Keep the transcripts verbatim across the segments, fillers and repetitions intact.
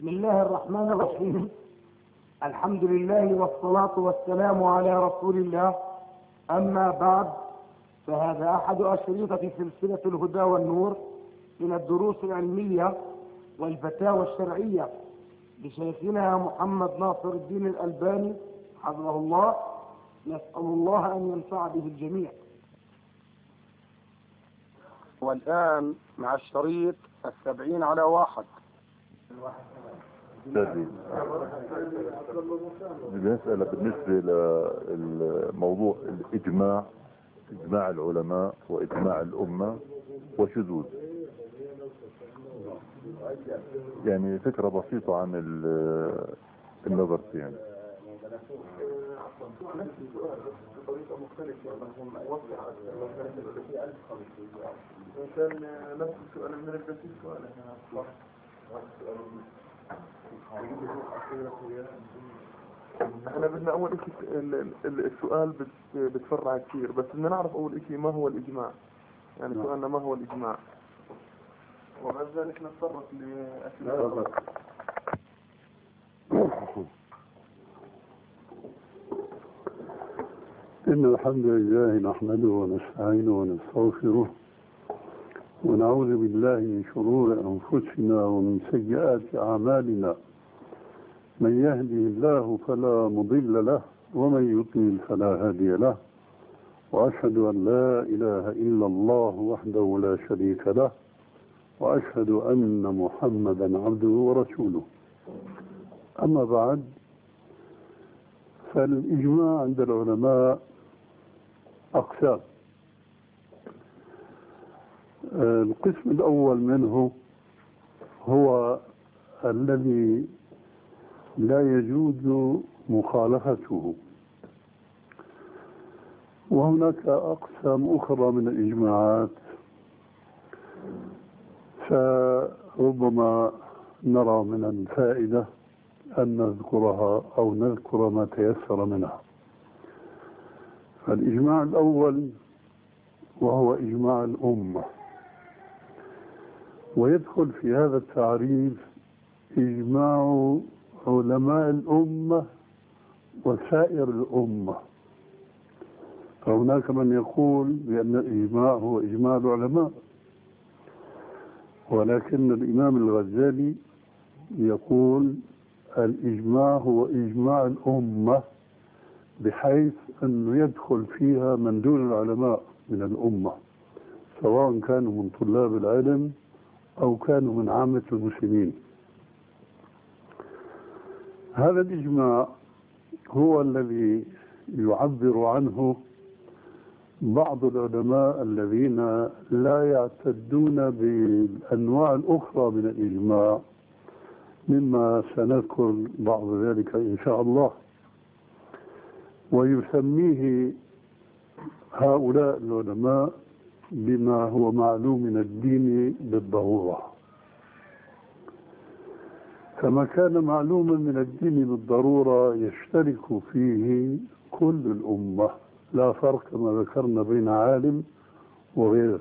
بسم الله الرحمن الرحيم. الحمد لله والصلاة والسلام على رسول الله. أما بعد، فهذا أحد أشرطة سلسلة الهدى والنور من الدروس العلمية والفتاوى الشرعية لشيخنا محمد ناصر الدين الألباني حفظه الله. نسأل الله أن ينفع به الجميع. والآن مع الشريط السبعين على واحد. المسألة بالنسبة للموضوع الإجماع، إجماع العلماء وإجماع الأمة وشذوذ، يعني فكرة بسيطة عن النظر فيه. يعني بطريقة مختلفة هم يوضح كان نفس السؤال من نفس السؤال احنا بدنا اول شيء السؤال بتفرع كثير، بس بدنا نعرف اول شيء ما هو الاجماع، يعني سؤالنا ما هو الاجماع، وبعد ذلك نتطرق لاسئله. إن الحمد لله نحمده ونستعينه ونستغفره ونعوذ بالله من شرور أنفسنا ومن سيئات أعمالنا. من يهده الله فلا مضل له ومن يضلل فلا هادي له، وأشهد أن لا إله إلا الله وحده لا شريك له، وأشهد أن محمدا عبده ورسوله. أما بعد، فالإجماع عند العلماء أقسام. القسم الأول منه هو الذي لا يجوز مخالفته، وهناك أقسام أخرى من الإجماعات فربما نرى من الفائدة أن نذكرها أو نذكر ما تيسر منها. فالإجماع الأول وهو إجماع الأمة، ويدخل في هذا التعريف إجماع علماء الأمة وسائر الأمة. فهناك من يقول بأن الإجماع هو إجماع العلماء، ولكن الإمام الغزالي يقول الإجماع هو إجماع الأمة، بحيث أنه يدخل فيها من دون العلماء من الأمة، سواء كانوا من طلاب العلم أو كانوا من عامة المسلمين. هذا الإجماع هو الذي يعبر عنه بعض العلماء الذين لا يعتدون بالأنواع الأخرى من الإجماع، مما سنذكر بعض ذلك إن شاء الله. ويسميه هؤلاء العلماء بما هو معلوم من الدين بالضرورة. فما كان معلوما من الدين بالضرورة يشترك فيه كل الأمة، لا فرق كما ذكرنا بين عالم وغيره.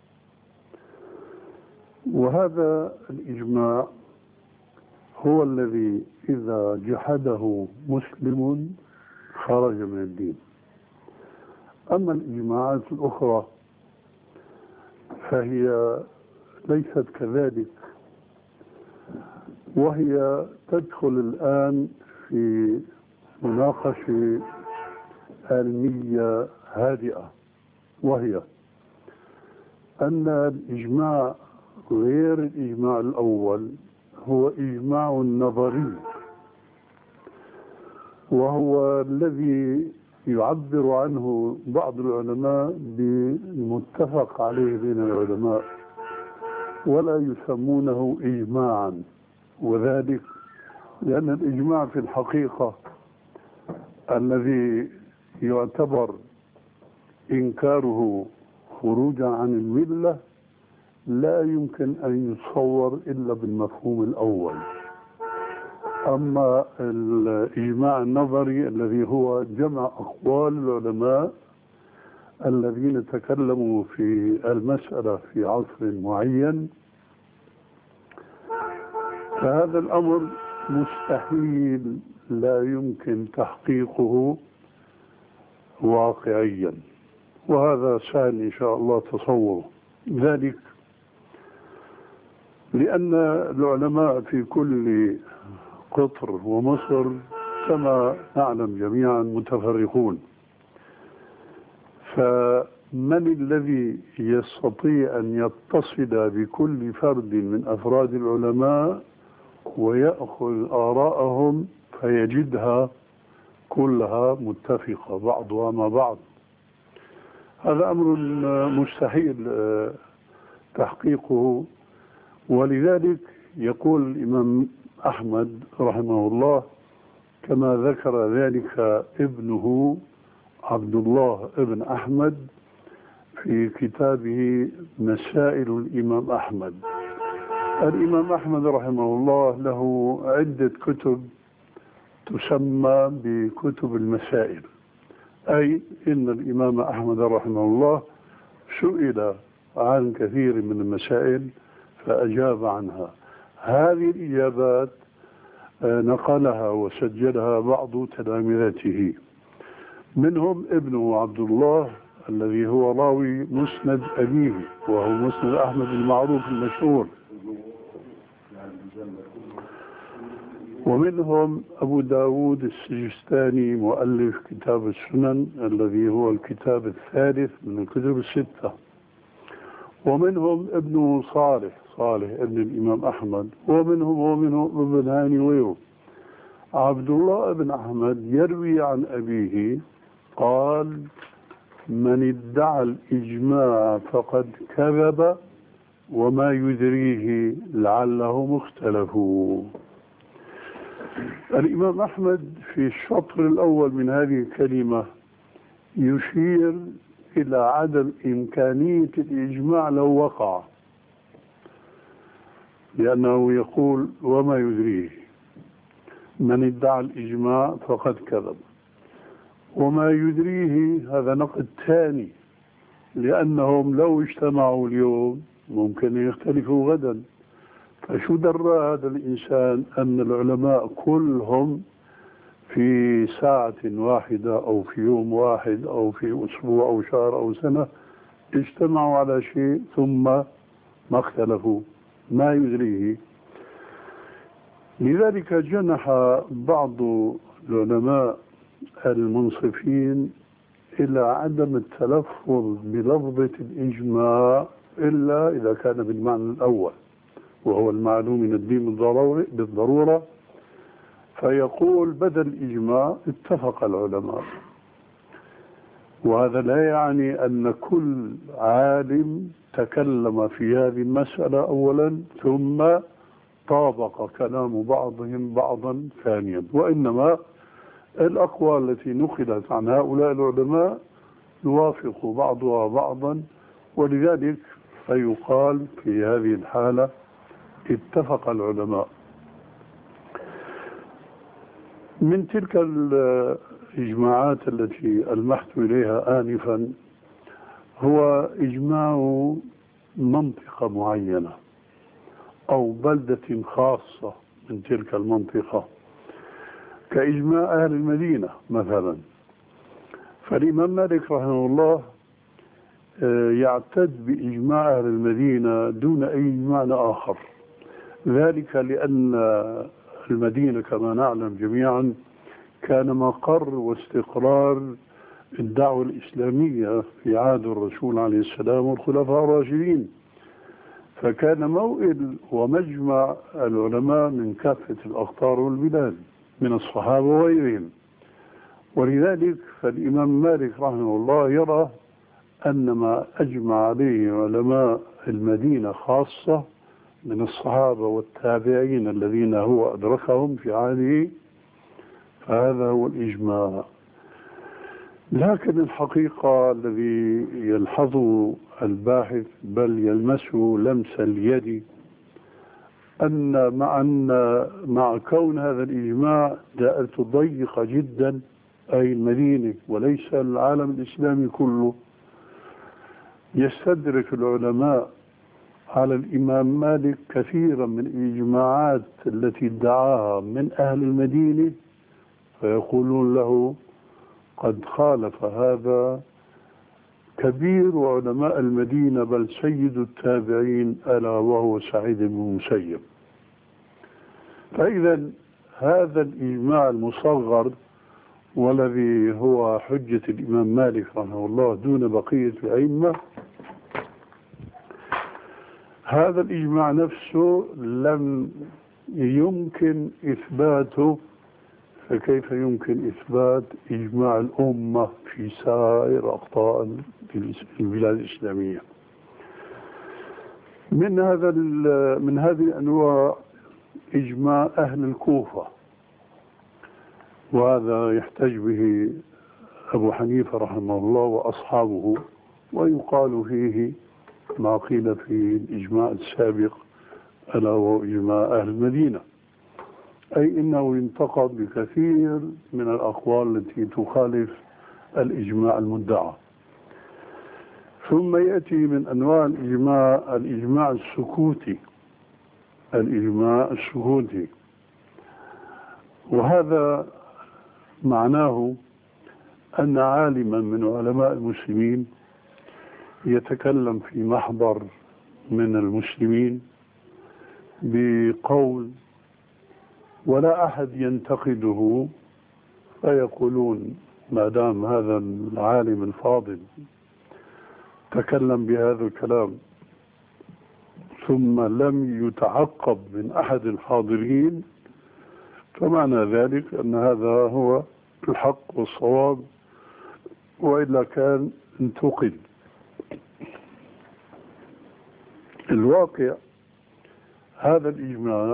وهذا الإجماع هو الذي إذا جحده مسلم خرج من الدين. أما الإجماعات الأخرى فهي ليست كذلك، وهي تدخل الآن في مناقشة علمية هادئة، وهي أن الإجماع غير الإجماع الأول هو إجماع نظري، وهو الذي يعبر عنه بعض العلماء بالمتفق عليه بين العلماء، ولا يسمونه إجماعا. وذلك لأن الإجماع في الحقيقة الذي يعتبر إنكاره خروجا عن الملة لا يمكن أن يتصور إلا بالمفهوم الأول. أما الإجماع النظري الذي هو جمع أقوال العلماء الذين تكلموا في المسألة في عصر معين، فهذا الأمر مستحيل، لا يمكن تحقيقه واقعيا، وهذا سهل إن شاء الله تصوره. ذلك لأن العلماء في كل قطر ومصر كما نعلم جميعا متفرقون، فمن الذي يستطيع أن يتصل بكل فرد من أفراد العلماء ويأخذ آراءهم فيجدها كلها متفقة بعضها مع بعض؟ هذا أمر مستحيل تحقيقه. ولذلك يقول الإمام أحمد رحمه الله كما ذكر ذلك ابنه عبد الله ابن أحمد في كتابه مسائل الإمام أحمد. الإمام أحمد رحمه الله له عدة كتب تسمى بكتب المسائل، أي إن الإمام أحمد رحمه الله سئل عن كثير من المسائل فأجاب عنها. هذه الإجابات نقلها وسجلها بعض تلامذته، منهم ابنه عبد الله الذي هو راوي مسند أبيه وهو مسند أحمد المعروف المشهور، ومنهم أبو داود السجستاني مؤلف كتاب السنن الذي هو الكتاب الثالث من الكتب الستة، ومنهم ابنه صالح صالح ابن الإمام أحمد، ومنهم ومنهم ابن هاني ويو. عبد الله بن أحمد يروي عن أبيه قال: من ادعى الإجماع فقد كذب وما يدريه لعله مختلف. الإمام أحمد في الشطر الأول من هذه الكلمة يشير إلى عدم إمكانية الإجماع لو وقع، لأنه يقول وما يدريه. من ادعى الإجماع فقد كذب، وما يدريه هذا نقد ثاني، لأنهم لو اجتمعوا اليوم ممكن يختلفوا غدا. فشو درى هذا الإنسان أن العلماء كلهم في ساعة واحدة أو في يوم واحد أو في أسبوع أو شهر أو سنة اجتمعوا على شيء ثم ما اختلفوا؟ ما يدريه. لذلك جنح بعض العلماء المنصفين إلى عدم التلفظ بلفظة الإجماع إلا إذا كان بالمعنى الأول وهو المعلوم من الدين بالضرورة، فيقول بدل الإجماع اتفق العلماء. وهذا لا يعني أن كل عالم تكلم في هذه المسألة أولا ثم طابق كلام بعضهم بعضا ثانيا، وإنما الأقوال التي نقلت عن هؤلاء العلماء يوافق بعضها بعضا، ولذلك فيقال في هذه الحالة اتفق العلماء. من تلك الإجماعات التي ألمحت إليها آنفا هو إجماع منطقة معينة أو بلدة خاصة من تلك المنطقة، كإجماع أهل المدينة مثلا. فالإمام مالك رحمه الله يعتد بإجماع أهل المدينة دون أي معنى آخر، ذلك لأن المدينة كما نعلم جميعا كان مقر واستقرار الدعوة الإسلامية في عهد الرسول عليه السلام والخلفاء الراشدين، فكان موئل ومجمع العلماء من كافة الأقطار والبلاد من الصحابة وغيرهم. ولذلك فالإمام مالك رحمه الله يرى أن ما أجمع عليه علماء المدينة خاصة من الصحابة والتابعين الذين هو أدركهم في عهده فهذا هو الإجماع. لكن الحقيقة الذي يلحظه الباحث بل يلمسه لمس اليد أن مع, أن مع كون هذا الإجماع دائرة ضيقة جدا أي المدينة وليس العالم الإسلامي كله، يستدرك العلماء على الإمام مالك كثيرا من الإجماعات التي ادعاها من أهل المدينة، فيقولون له قد خالف هذا كبير علماء المدينة بل سيد التابعين ألا وهو سعيد بن المسيب. فإذا هذا الإجماع المصغر والذي هو حجة الإمام مالك رحمه الله دون بقية الأئمة، هذا الإجماع نفسه لم يمكن إثباته، فكيف يمكن إثبات إجماع الأمة في سائر أقطار البلاد الإسلامية؟ من هذا من هذه الأنواع إجماع أهل الكوفة، وهذا يحتج به أبو حنيفة رحمه الله وأصحابه، ويقال فيه ما قيل في الإجماع السابق ألا وهو إجماع أهل المدينة، أي إنه ينتقد بكثير من الأقوال التي تخالف الإجماع المدعى. ثم يأتي من أنواع الإجماع الإجماع السكوتي الإجماع السكوتي وهذا معناه أن عالما من علماء المسلمين يتكلم في محضر من المسلمين بقول ولا أحد ينتقده، فيقولون ما دام هذا العالم الفاضل تكلم بهذا الكلام ثم لم يتعقب من أحد الحاضرين، فمعنى ذلك أن هذا هو الحق والصواب، وإلا كان انتقد. الواقع هذا الإجماع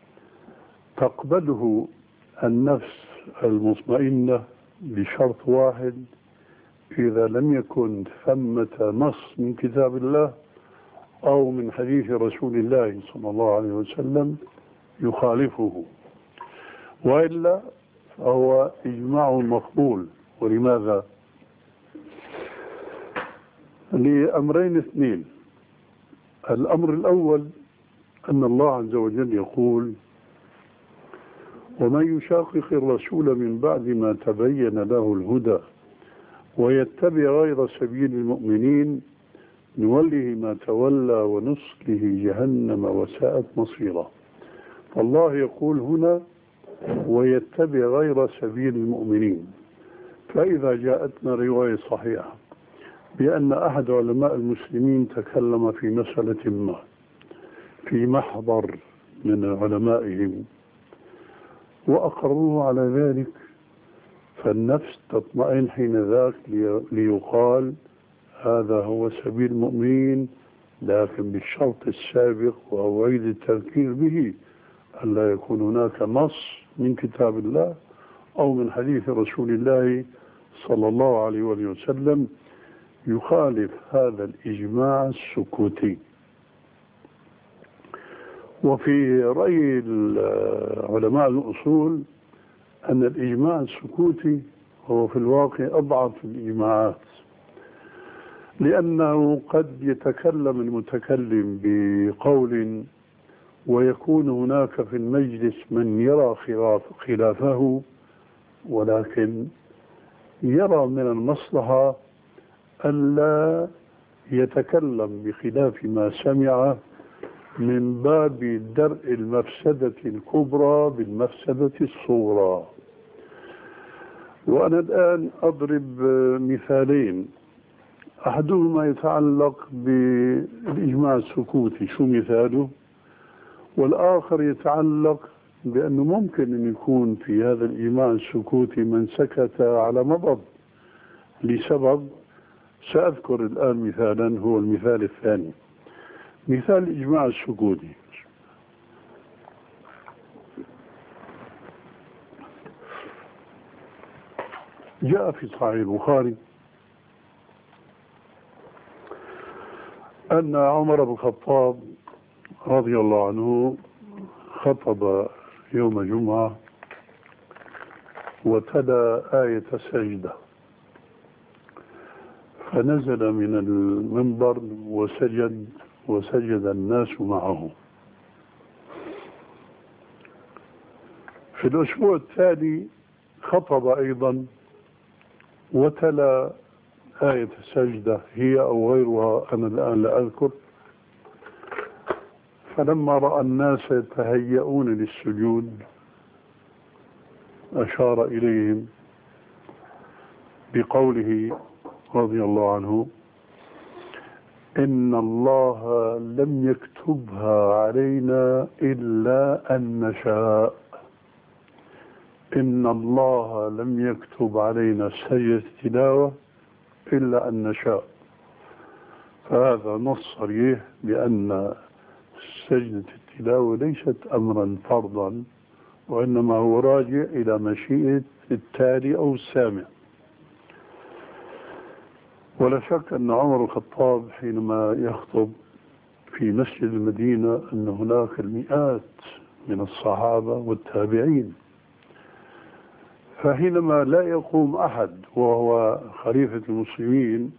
تقبله النفس المطمئنة بشرط واحد: إذا لم يكن ثمة نص من كتاب الله أو من حديث رسول الله صلى الله عليه وسلم يخالفه، وإلا فهو إجماع مقبول. ولماذا؟ لأمرين اثنين. الأمر الأول أن الله عز وجل يقول: ومن يشاقق الرسول من بعد ما تبين له الهدى ويتبع غير سبيل المؤمنين نوله ما تولى ونصله جهنم وساءت مصيرا. فالله يقول هنا: ويتبع غير سبيل المؤمنين. فإذا جاءتنا رواية صحيحة بأن أحد علماء المسلمين تكلم في مسألة ما في محضر من علمائهم وأقروا على ذلك، فالنفس تطمئن حين ذاك ليقال هذا هو سبيل المؤمنين، لكن بالشرط السابق وأعيد التذكير به: ألا يكون هناك نص من كتاب الله أو من حديث رسول الله صلى الله عليه وسلم يخالف هذا الإجماع السكوتي. وفي رأي علماء الأصول أن الإجماع السكوتي هو في الواقع أضعف الإجماعات، لأنه قد يتكلم المتكلم بقول ويكون هناك في المجلس من يرى خلاف خلافه، ولكن يرى من المصلحة ألا يتكلم بخلاف ما سمع من باب درء المفسدة الكبرى بالمفسدة الصغرى. وأنا الآن أضرب مثالين، أحدهما يتعلق بالإجماع السكوتي، شو مثاله؟ والآخر يتعلق بأنه ممكن أن يكون في هذا الإجماع السكوتي من سكت على مضض لسبب. سأذكر الآن مثالا، هو المثال الثاني، مثال الإجماع السكوتي. جاء في صحيح البخاري أن عمر بن الخطاب رضي الله عنه خطب يوم جمعة وتلا آية السجدة، فنزل من المنبر وسجد وسجد الناس معه. في الأسبوع التالي خطب أيضا وتلا آية السجدة هي أو غيرها، أنا الآن لا أذكر. فلما رأى الناس يتهيئون للسجود أشار إليهم بقوله رضي الله عنه: إن الله لم يكتبها علينا إلا أن نشاء. إن الله لم يكتب علينا سجدة التلاوة إلا أن نشاء. فهذا نص صريح بأن سجدة التلاوة ليست أمرا فرضا، وإنما هو راجع إلى مشيئة التالي أو السامع. ولا شك أن عمر الخطاب حينما يخطب في مسجد المدينة أن هناك المئات من الصحابة والتابعين، فحينما لا يقوم أحد وهو خليفة المسلمين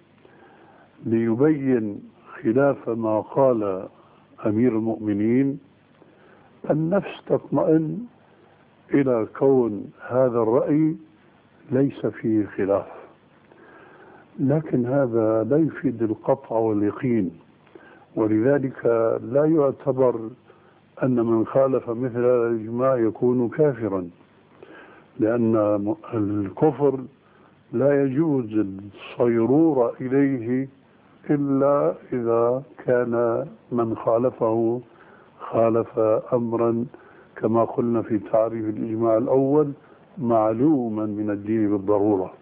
ليبين خلاف ما قال أمير المؤمنين، النفس تطمئن إلى كون هذا الرأي ليس فيه خلاف. لكن هذا لا يفيد القطع واليقين، ولذلك لا يعتبر أن من خالف مثل هذا الإجماع يكون كافرا، لأن الكفر لا يجوز الصيرورة إليه إلا إذا كان من خالفه خالف أمرا كما قلنا في تعريف الإجماع الأول معلوما من الدين بالضرورة.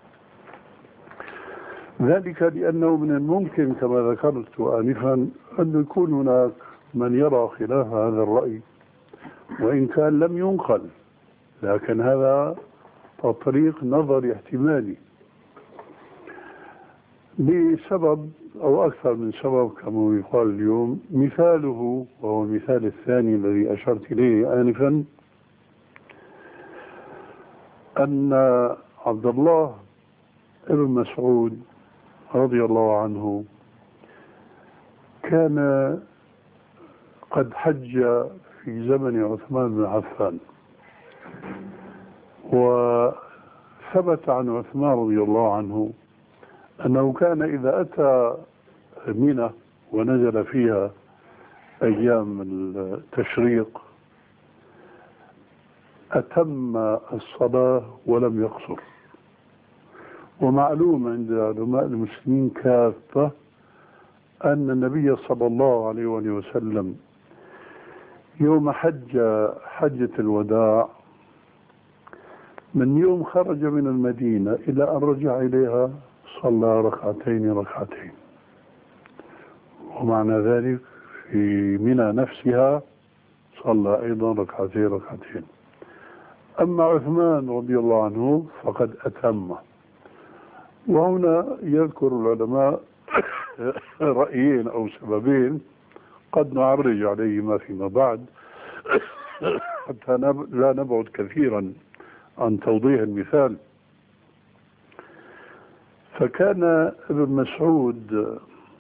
ذلك لأنه من الممكن كما ذكرت آنفا أن يكون هناك من يرى خلاف هذا الرأي وإن كان لم ينقل، لكن هذا تطريق نظري احتمالي لسبب أو أكثر من سبب كما يقال اليوم. مثاله وهو المثال الثاني الذي أشرت إليه آنفا أن عبد الله ابن مسعود رضي الله عنه كان قد حج في زمن عثمان بن عفان، وثبت عن عثمان رضي الله عنه أنه كان إذا أتى منى ونزل فيها أيام التشريق أتم الصلاة ولم يقصر. ومعلوم عند علماء المسلمين كافة أن النبي صلى الله عليه وسلم يوم حج حجة الوداع من يوم خرج من المدينة إلى أن رجع إليها صلى ركعتين ركعتين، ومعنى ذلك في منى نفسها صلى أيضا ركعتين ركعتين. أما عثمان رضي الله عنه فقد أتم. وهنا يذكر العلماء رأيين أو سببين قد نعرج عليهما فيما بعد حتى لا نبعد كثيرا عن توضيح المثال. فكان ابن مسعود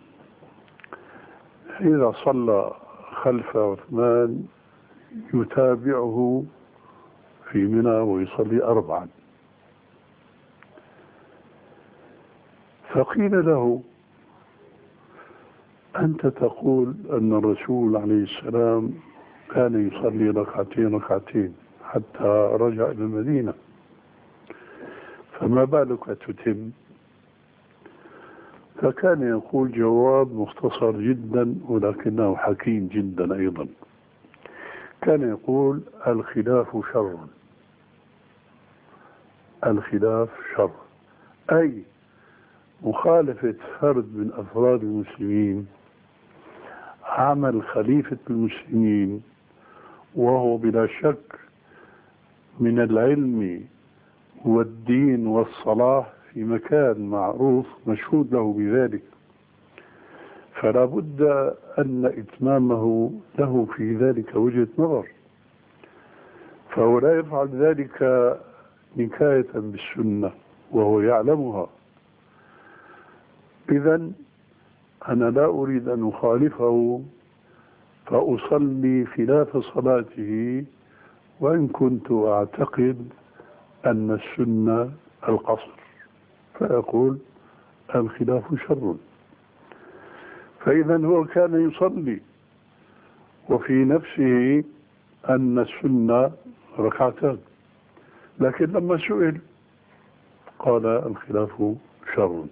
إذا صلى خلف عثمان يتابعه في منى ويصلي أربعا. فقيل له: أنت تقول أن الرسول عليه السلام كان يصلي ركعتين ركعتين حتى رجع إلى المدينة، فما بالك تتم؟ فكان يقول جواب مختصر جدا ولكنه حكيم جدا أيضا. كان يقول: الخلاف شر. الخلاف شر، أي مخالفة فرد من أفراد المسلمين عمل خليفة المسلمين، وهو بلا شك من العلم والدين والصلاح في مكان معروف مشهود له بذلك، فلا بد أن إتمامه له في ذلك وجهة نظر، فهو لا يفعل ذلك نكاية بالسنة وهو يعلمها. إذن أنا لا أريد أن أخالفه فأصلي خلاف صلاته، وإن كنت أعتقد أن السنة القصر، فأقول الخلاف شر. فإذا هو كان يصلي وفي نفسه أن السنة ركعتان، لكن لما سئل قال الخلاف شر.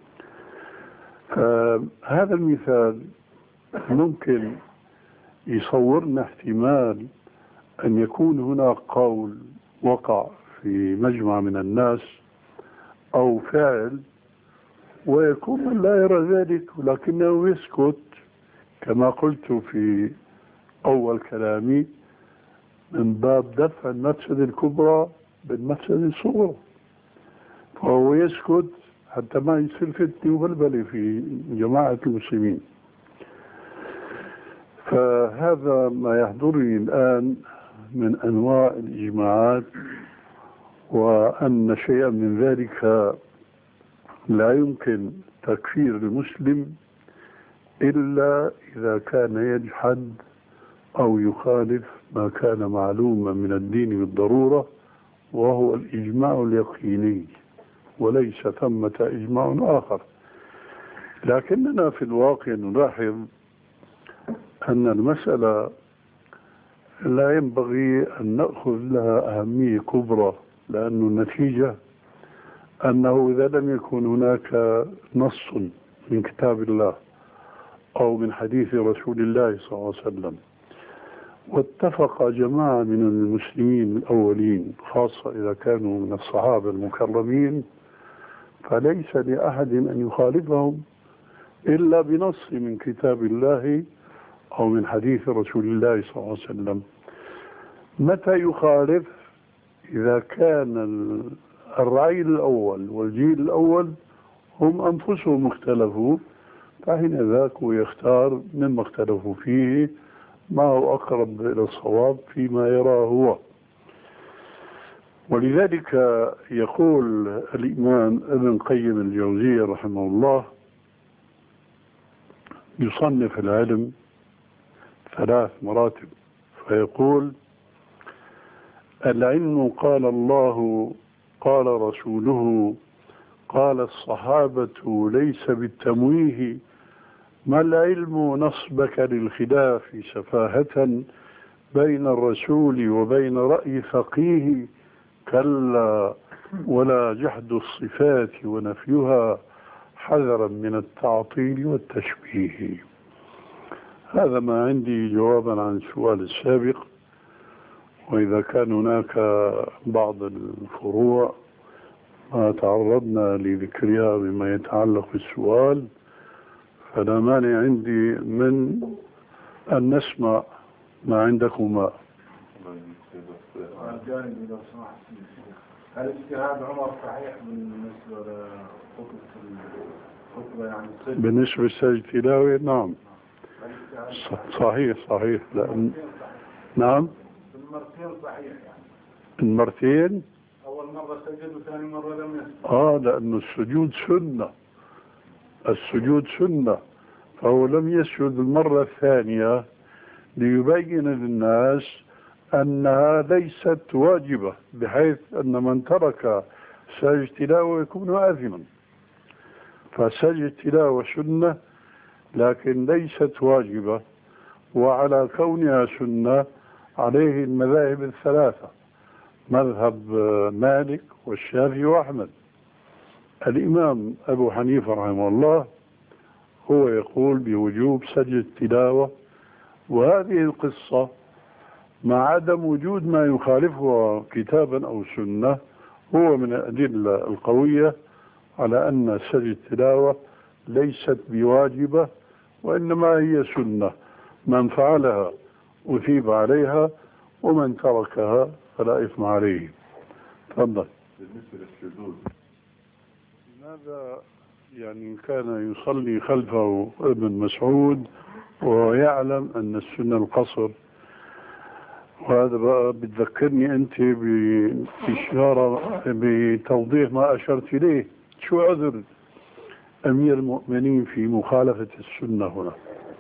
فهذا المثال ممكن يصورنا احتمال أن يكون هناك قول وقع في مجمع من الناس أو فعل، ويكون من لا يرى ذلك ولكنه يسكت، كما قلت في أول كلامي، من باب دفع المفسدة الكبرى بالمفسدة الصغرى، فهو يسكت حتى ما يصير فتنة وبلبلة في جماعة المسلمين. فهذا ما يحضرني الآن من أنواع الإجماعات، وأن شيئا من ذلك لا يمكن تكفير المسلم إلا إذا كان يجحد أو يخالف ما كان معلوما من الدين بالضرورة، وهو الإجماع اليقيني، وليس ثمة إجماع آخر. لكننا في الواقع نلاحظ أن المسألة لا ينبغي أن نأخذ لها أهمية كبرى، لأن النتيجة أنه إذا لم يكن هناك نص من كتاب الله أو من حديث رسول الله صلى الله عليه وسلم، واتفق جماعة من المسلمين الأولين خاصة إذا كانوا من الصحابة المكرمين، فليس لأحد أن يخالفهم إلا بنص من كتاب الله أو من حديث رسول الله صلى الله عليه وسلم. متى يخالف؟ إذا كان الرعيل الأول والجيل الأول هم أنفسهم اختلفوا، فحين ذاك يختار مما اختلفوا فيه ما هو أقرب إلى الصواب فيما يراه هو. ولذلك يقول الإمام ابن قيم الجوزية رحمه الله يصنف العلم ثلاث مراتب، فيقول: العلم قال الله قال رسوله قال الصحابة ليس بالتمويه، ما العلم نصبك للخلاف سفاهة بين الرسول وبين رأي فقيه، كلا ولا جحد الصفات ونفيها حذرا من التعطيل والتشبيه. هذا ما عندي جوابا عن السؤال السابق، وإذا كان هناك بعض الفروع ما تعرضنا لذكرها بما يتعلق بالسؤال فلا مانع عندي من أن نسمع ما عندكما. هل اجتهاد عمر صحيح بالنسبة لخطبة يعني السجن؟ بالنسبة للسجد تلاوي نعم صحيح صحيح لأن نعم المرتين صحيح يعني المرتين أول مرة سجد وثاني مرة لم يسجد. آه لأن السجود سنة، السجود سنة، فهو لم يسجد المرة الثانية ليبين للناس أنها ليست واجبة، بحيث أن من ترك سجد تلاوة يكون آثما. فسجد تلاوة سنة لكن ليست واجبة، وعلى كونها سنة عليه المذاهب الثلاثة، مذهب مالك والشافعي وأحمد. الإمام أبو حنيفة رحمه الله هو يقول بوجوب سجد التلاوة، وهذه القصة مع عدم وجود ما يخالفها كتابا أو سنة هو من الأدلة القوية على أن سجد التلاوة ليست بواجبة، وإنما هي سنة، من فعلها أثيب عليها ومن تركها فلا إثم عليه. تفضل. بالنسبة للسجود، لماذا يعني كان يصلي خلفه ابن مسعود ويعلم أن السنة القصر؟ وهذا بقى بتذكرني أنت بإشارة بتوضيح ما أشرت إليه. شو عذر أمير المؤمنين في مخالفة السنة هنا.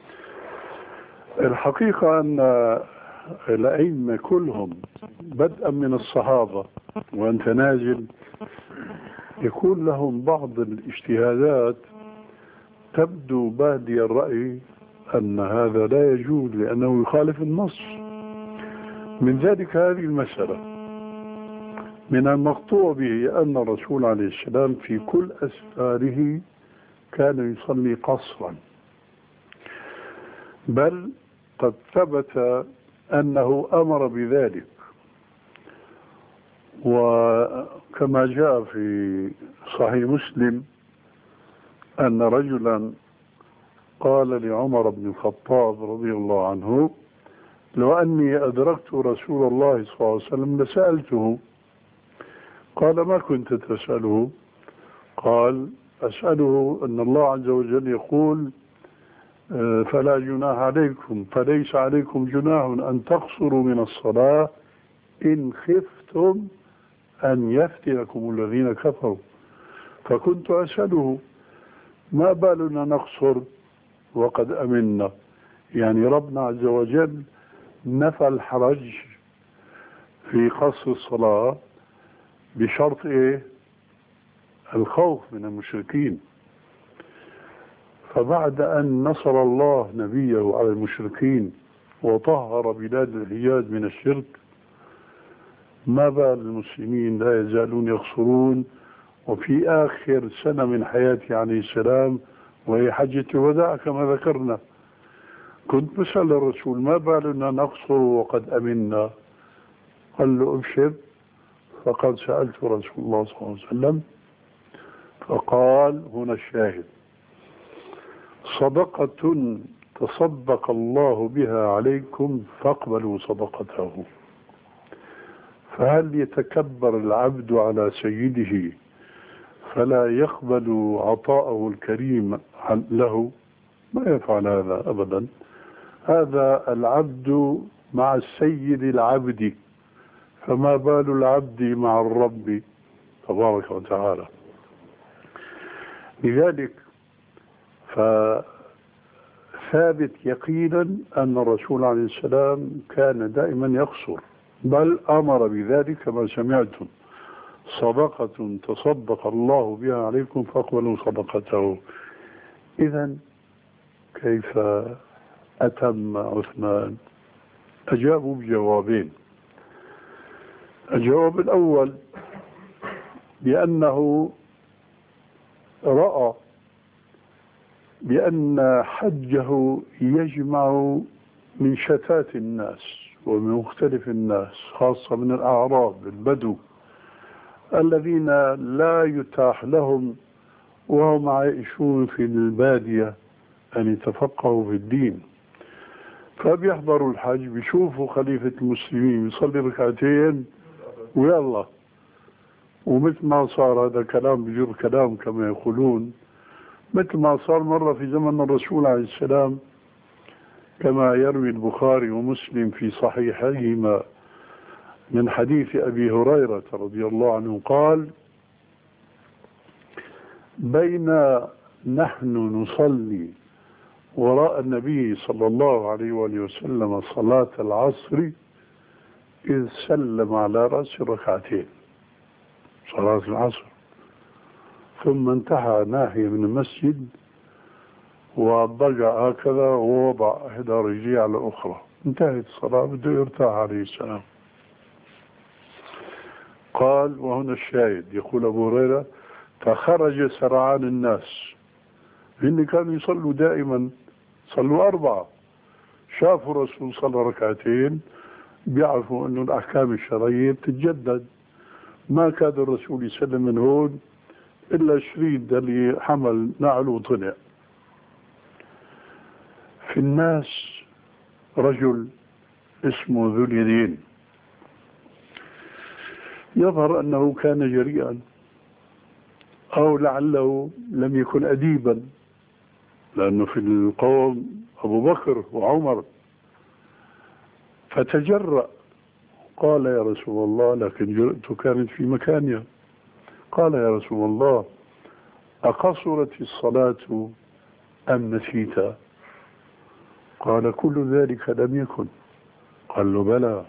الحقيقة أن الأئمة كلهم بدءا من الصحابة وأنت نازل يكون لهم بعض الاجتهادات تبدو بادي الرأي أن هذا لا يجوز لأنه يخالف النص. من ذلك هذه المسألة من المقطوع به أن الرسول عليه السلام في كل أسفاره كان يصلي قصرا، بل قد ثبت أنه أمر بذلك، وكما جاء في صحيح مسلم أن رجلا قال لعمر بن الخطاب رضي الله عنه: لو أني أدركت رسول الله صلى الله عليه وسلم لسألته. قال: ما كنت تسأله؟ قال: أسأله أن الله عز وجل يقول: فلا جناح عليكم فليس عليكم جناح أن تقصروا من الصلاة إن خفتم أن يفتنكم الذين كفروا. فكنت أسأله: ما بالنا نقصر وقد أمنا؟ يعني ربنا عز وجل نفى الحرج في قصر الصلاة بشرط إيه؟ الخوف من المشركين. فبعد أن نصر الله نبيه على المشركين وطهر بلاد الحجاز من الشرك، ما بال المسلمين لا يزالون يقصرون؟ وفي آخر سنة من حياته عليه السلام وهي حجة الوداع كما ذكرنا، كنت بسأل الرسول: ما بالنا نقصر وقد أمنا؟ قال له: أبشر، فقد سألت رسول الله صلى الله عليه وسلم فقال: هنا الشاهد: صدقة تصدق الله بها عليكم فاقبلوا صدقته. فهل يتكبر العبد على سيده فلا يقبل عطاءه الكريم له؟ ما يفعل هذا أبدا. هذا العبد مع السيد العبد، فما بال العبد مع الرب تبارك وتعالى. لذلك فثابت يقينا أن الرسول عليه السلام كان دائما يقصر، بل أمر بذلك كما سمعتم: صدقة تصدق الله بها عليكم فاقبلوا صدقته. إذن كيف أتم عثمان؟ أجابوا بجوابين. الجواب الأول بأنه رأى بأن حجه يجمع من شتات الناس ومن مختلف الناس، خاصة من الأعراب البدو الذين لا يتاح لهم وهم عائشون في البادية أن يتفقهوا في الدين، فبيحضروا الحج بيشوفوا خليفة المسلمين يصلي ركعتين ويلا. ومثل ما صار، هذا كلام بجر كلام كما يقولون، مثل ما صار مرة في زمن الرسول عليه السلام كما يروي البخاري ومسلم في صحيحيهما من حديث أبي هريرة رضي الله عنه قال: بين نحن نصلي وراء النبي صلى الله عليه وآله وسلم صلاة العصر إذ سلم على رأس ركعتين صلاة العصر، ثم انتهى ناحية من المسجد وضجع هكذا ووضع إحدى رجليه على الأخرى، انتهت الصلاة، بده يرتاح عليه السلام. قال: وهنا الشاهد، يقول أبو هريرة: فخرج سرعان الناس، هن كانوا يصلوا دائما، صلوا أربعة، شافوا الرسول صلى ركعتين، بيعرفوا أنه الأحكام الشرعية بتتجدد. ما كاد الرسول يسلم من هون إلا شريد اللي حمل نعل وطلع. في الناس رجل اسمه ذو اليدين، يظهر أنه كان جريئا أو لعله لم يكن أديبا، لأنه في القوم أبو بكر وعمر، فتجرأ قال: يا رسول الله، لكن جرأته كانت في مكانها. قال: يا رسول الله، أقصرت الصلاة أم نسيت؟ قال كل ذلك لم يكن. قال له بلى.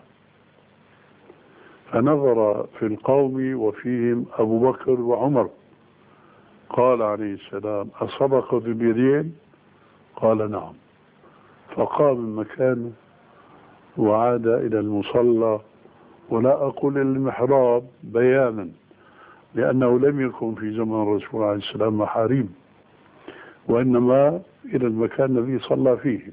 فنظر في القوم وفيهم أبو بكر وعمر، قال عليه السلام أصبغ باليدين؟ قال نعم. فقام من مكانه وعاد إلى المصلى، ولا أقول المحراب بيانا لأنه لم يكن في زمن الرسول عليه السلام محاريم، وإنما إلى المكان الذي صلى فيه،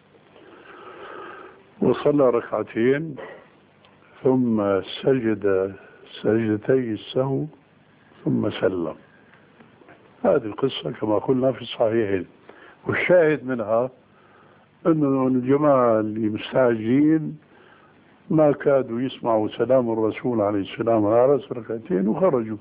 وصلى ركعتين ثم سجد سجدتي السهو ثم سلم. هذه القصة كما قلنا في الصحيحين، والشاهد منها أن الجماعة اللي مستعجلين ما كادوا يسمعوا سلام الرسول عليه السلام على رأس ركعتين وخرجوا.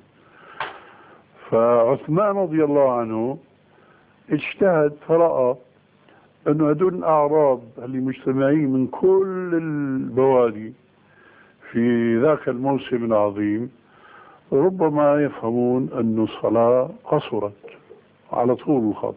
فعثمان رضي الله عنه اجتهد فرأى أن هدول الأعراب اللي مجتمعين من كل البوادي في ذاك الموسم العظيم ربما يفهمون أن الصلاة قصرت على طول الخط،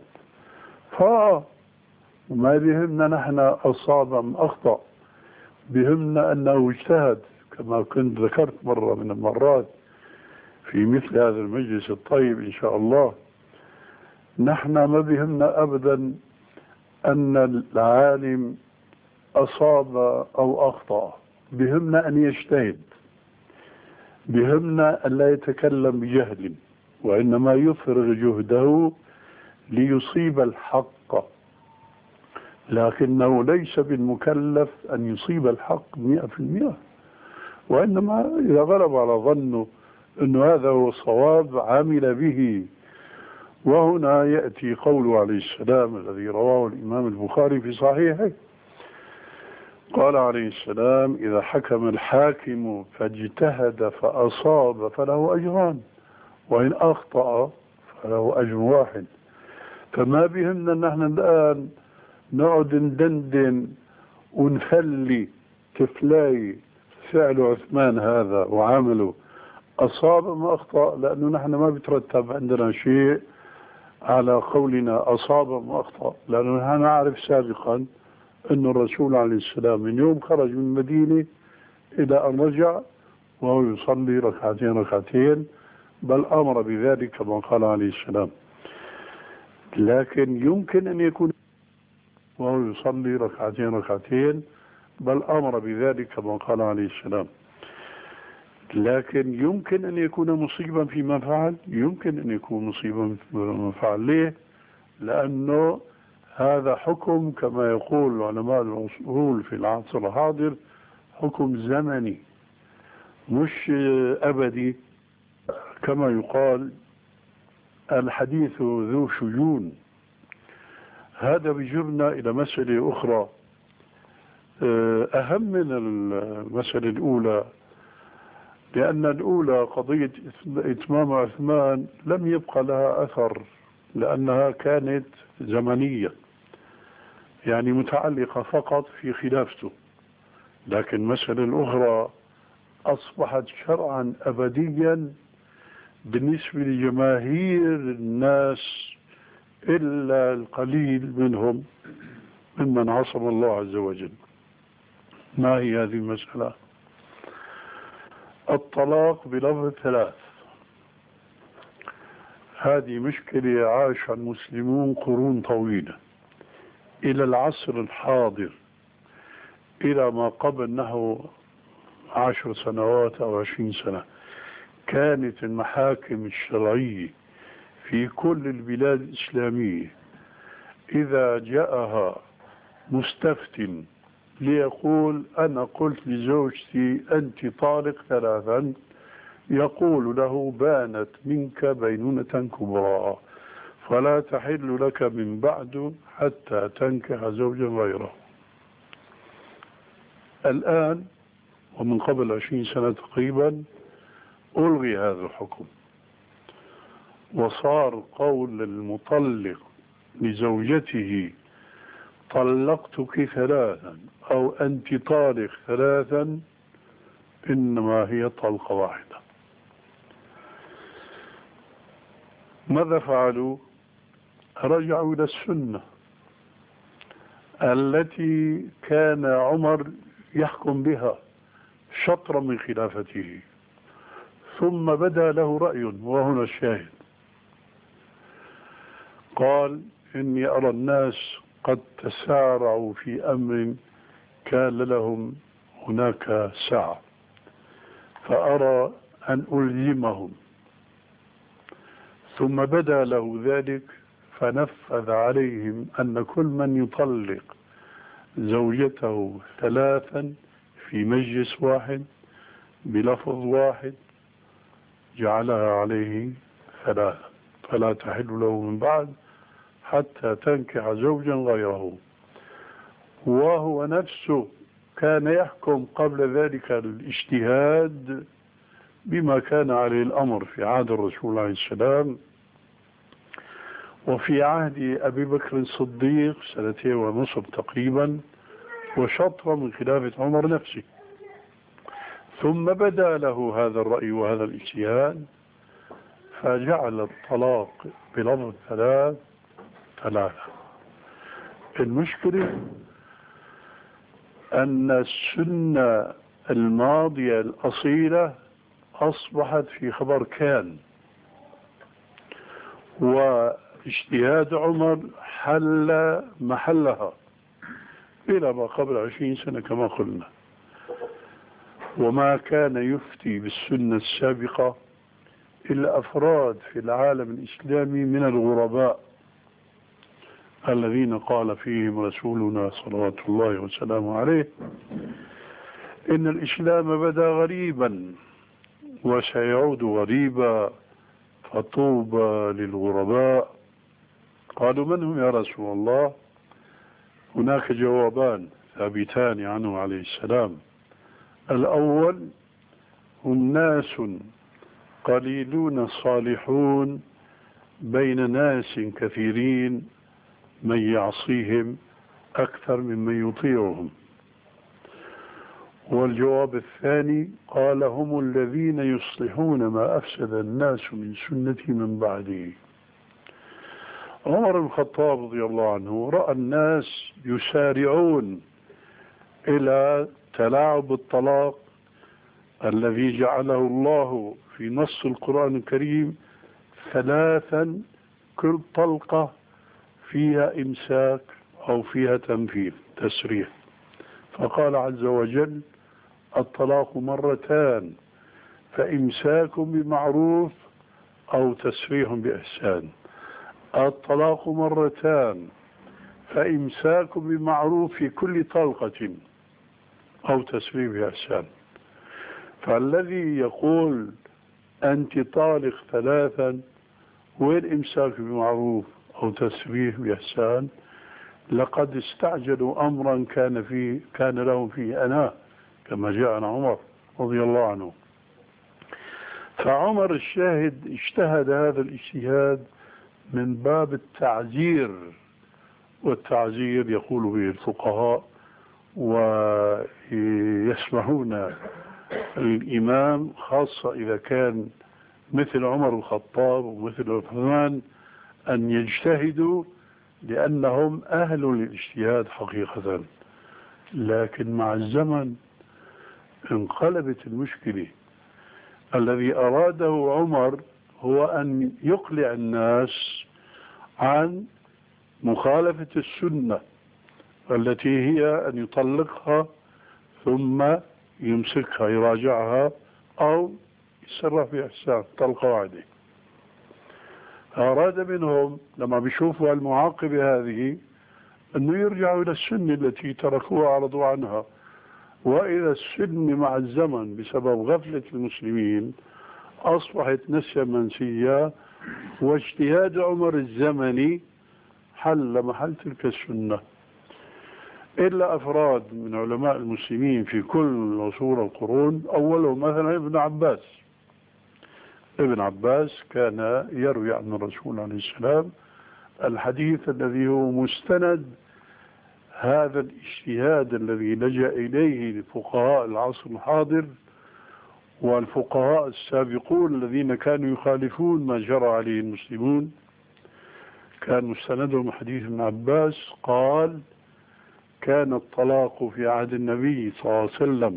فما بهمنا نحن أصاب أم أخطأ، بهمنا أنه اجتهد. كما كنت ذكرت مرة من المرات في مثل هذا المجلس الطيب إن شاء الله، نحن ما بهمنا أبدا أن العالم أصاب أو أخطأ، بهمنا أن يجتهد، بهمنا أن لا يتكلم بجهل، وإنما يفرغ جهده ليصيب الحق، لكنه ليس بالمكلف أن يصيب الحق مئة في المئة، وإنما إذا غلب على ظنه أن هذا هو الصواب عمل به. وهنا يأتي قوله عليه السلام الذي رواه الإمام البخاري في صحيحه، قال عليه السلام إذا حكم الحاكم فاجتهد فأصاب فله أجران، وإن أخطأ فله أجر واحد. فما بهمنا نحن الآن نقعد ندندن ونخلي كفلاي فعل عثمان هذا وعمله أصاب ما أخطأ، لأنه نحن ما بيترتب عندنا شيء على قولنا أصاب ما أخطأ، لأنه نحن نعرف سابقا أن الرسول عليه السلام من يوم خرج من المدينة إلى أن رجع وهو يصلي ركعتين ركعتين، بل أمر بذلك كما قال عليه السلام. لكن يمكن أن يكون وهو يصلي ركعتين ركعتين بل أمر بذلك كما قال عليه السلام. لكن يمكن أن يكون مصيبا فيما فعل، يمكن أن يكون مصيبا فيما فعل. ليه؟ لأنه هذا حكم كما يقول علماء الأصول في العصر الحاضر حكم زمني مش أبدي، كما يقال الحديث ذو شجون. هذا بيجرنا إلى مسألة أخرى أهم من المسألة الأولى، لأن الأولى قضية إتمام عثمان لم يبقى لها أثر لأنها كانت زمنية، يعني متعلقة فقط في خلافته. لكن المسألة الأخرى أصبحت شرعا أبديا بالنسبة لجماهير الناس إلا القليل منهم ممن عصم الله عز وجل. ما هي هذه المسألة؟ الطلاق بلفظ ثلاث. هذه مشكلة عاشها المسلمون قرون طويلة إلى العصر الحاضر، إلى ما قبل نحو عشر سنوات أو عشرين سنة كانت المحاكم الشرعية في كل البلاد الإسلامية إذا جاءها مستفت ليقول أنا قلت لزوجتي أنت طالق ثلاثا، يقول له بانت منك بينونة كبرى فلا تحل لك من بعد حتى تنكح زوجا غيره. الآن ومن قبل عشرين سنة تقريبا ألغي هذا الحكم، وصار قول المطلق لزوجته طلقتك ثلاثا أو أنت طالق ثلاثا إنما هي طلقة واحدة. ماذا فعلوا؟ رجعوا إلى السنة التي كان عمر يحكم بها شطرا من خلافته، ثم بدا له رأي، وهنا الشاهد. قال: إني أرى الناس قد تسارعوا في أمر كان لهم هناك سعة، فأرى أن ألزمهم. ثم بدا له ذلك فنفذ عليهم أن كل من يطلق زوجته ثلاثا في مجلس واحد بلفظ واحد جعلها عليه ثلاثا، فلا تحل له من بعد حتى تنكح زوجا غيره. وهو نفسه كان يحكم قبل ذلك الاجتهاد بما كان عليه الأمر في عهد الرسول عليه السلام، وفي عهد أبي بكر الصديق سنتين ونصف تقريبا، وشطرة من خلافة عمر نفسه. ثم بدا له هذا الرأي وهذا الاجتهاد، فجعل الطلاق بلفظ ثلاث ثلاثة. المشكلة أن السنة الماضية الأصيلة أصبحت في خبر كان، واجتهاد عمر حل محلها إلى ما قبل عشرين سنة كما قلنا. وما كان يفتي بالسنة السابقة إلا أفراد في العالم الإسلامي من الغرباء الذين قال فيهم رسولنا صلوات الله وسلامه عليه: إن الإسلام بدا غريبا وسيعود غريبا فطوبى للغرباء. قالوا: من هم يا رسول الله؟ هناك جوابان ثابتان عنه عليه السلام. الأول: هم ناس قليلون صالحون بين ناس كثيرين من يعصيهم أكثر ممن يطيعهم. والجواب الثاني: قال: هم الذين يصلحون ما أفسد الناس من سنتي من بعدي. عمر بن الخطاب رضي الله عنه رأى الناس يسارعون إلى تلاعب الطلاق الذي جعله الله في نص القرآن الكريم ثلاثا، كل طلقة فيها إمساك أو فيها تنفيذ تسريح. فقال عز وجل: الطلاق مرتان فإمساك بمعروف أو تسريح بإحسان. الطلاق مرتان فإمساك بمعروف في كل طلقة أو تسريح بإحسان. فالذي يقول أنت طالق ثلاثا والإمساك بمعروف أو تسريح بإحسان لقد استعجلوا أمرا كان فيه كان لهم فيه أناة، كما جاء عن عمر رضي الله عنه. فعمر الشاهد اجتهد هذا الاجتهاد من باب التعزير، والتعزير يقول به الفقهاء ويسمحون الإمام، خاصة إذا كان مثل عمر الخطاب ومثل عثمان، أن يجتهدوا لأنهم أهل للاجتهاد حقيقة. لكن مع الزمن انقلبت المشكلة. الذي أراده عمر هو أن يقلع الناس عن مخالفة السنة التي هي أن يطلقها ثم يمسكها يراجعها أو يسرح في إحسان طلقة واحدة. أراد منهم لما بيشوفوا المعاقبة هذه أنه يرجعوا إلى السنة التي تركوها عرضوا عنها. وإذا السنة مع الزمن بسبب غفلة المسلمين أصبحت نسيا منسية، واجتهاد عمر الزمني حل محل تلك السنة. إلا أفراد من علماء المسلمين في كل عصور القرون، أولهم مثلا ابن عباس. ابن عباس كان يروي عن الرسول عليه السلام الحديث الذي هو مستند هذا الاجتهاد الذي لجأ إليه لفقهاء العصر الحاضر، والفقهاء السابقون الذين كانوا يخالفون ما جرى عليه المسلمون كان مستندهم حديث ابن عباس قال كان الطلاق في عهد النبي صلى الله عليه وسلم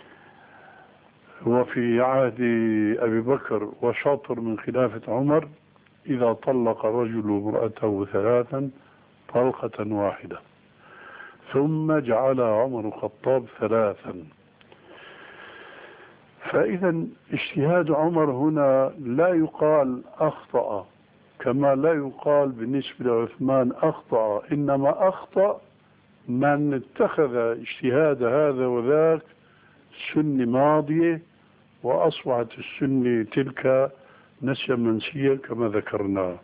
وفي عهد أبي بكر وشطر من خلافة عمر إذا طلق الرجل امرأته ثلاثا طلقة واحدة ثم جعل عمر الخطاب ثلاثا. فإذا اجتهاد عمر هنا لا يقال أخطأ كما لا يقال بالنسبة لعثمان أخطأ، إنما أخطأ من اتخذ اجتهاد هذا وذاك سنة ماضية وأصبحت السنة تلك نسيا منسيا كما ذكرنا.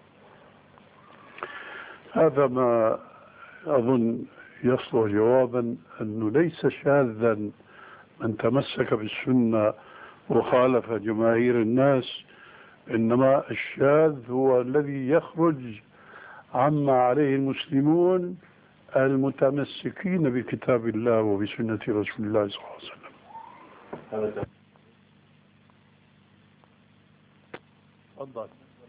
هذا ما أظن يصلح جوابا أنه ليس شاذا من تمسك بالسنة وخالف جماهير الناس، إنما الشاذ هو الذي يخرج عما عليه المسلمون المتمسكين بكتاب الله وبسنة رسول الله صلى الله عليه وسلم. تفضل.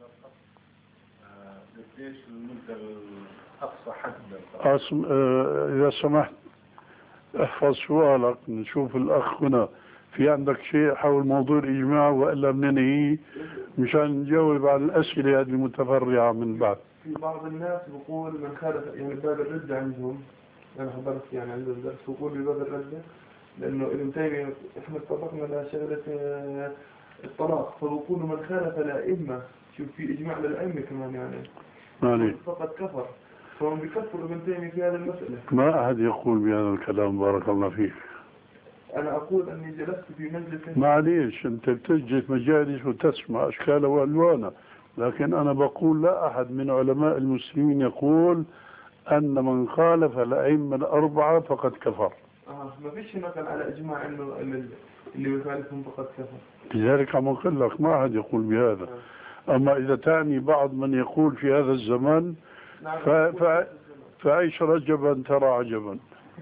قديش المدة الأقصى حد أسم... آه... إذا سمحت احفظ سؤالك نشوف الأخ هنا في عندك شيء حول موضوع الإجماع وإلا بننهي مشان نجاوب على الأسئلة هذه المتفرعة من بعد. في بعض الناس بقول من خالف يعني باب الردة عندهم، أنا حضرت يعني عندهم درس بقول بباب الردة لأنه ابن تيمية إحنا اتفقنا على شغلة الطلاق، فبقولوا من خالف الأئمة، شوف في إجماع للأئمة كمان يعني مالي فقد كفر، فهم بيكفروا ابن تيمية في هذه المسألة. ما أحد يقول بهذا الكلام بارك الله فيك. أنا أقول أني جلست في مجلس. معليش أنت بتجلس مجالس وتسمع أشكال وألوان، لكن أنا بقول لا أحد من علماء المسلمين يقول أن من خالف الأئمة الأربعة فقد كفر. آه ما فيش نقل على إجماع إنه اللي يخالفهم فقد كفر. لذلك عم أقول لك ما أحد يقول بهذا. آه. أما إذا تعني بعض من يقول في هذا الزمان ف... ف... فعيش رجبا ترى عجبا.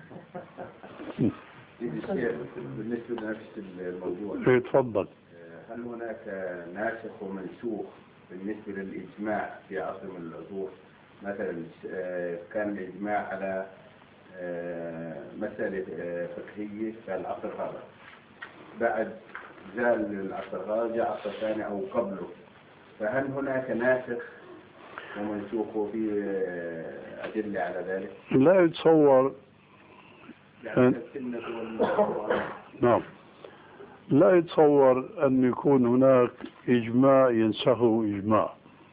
بالنسبة لنفس الموضوع ايه تفضل. هل هناك ناسخ ومنسوخ بالنسبة للإجماع في عصر من العصور؟ مثلا كان الإجماع على مسألة فقهية في العصر الرابع، بعد زال العصر الرابع عصر ثاني أو قبله، فهل هناك ناسخ ومنسوخ وفي أدلة على ذلك؟ لا يتصور يعني السنة نعم لا يتصور أن يكون هناك إجماع ينسخه إجماع،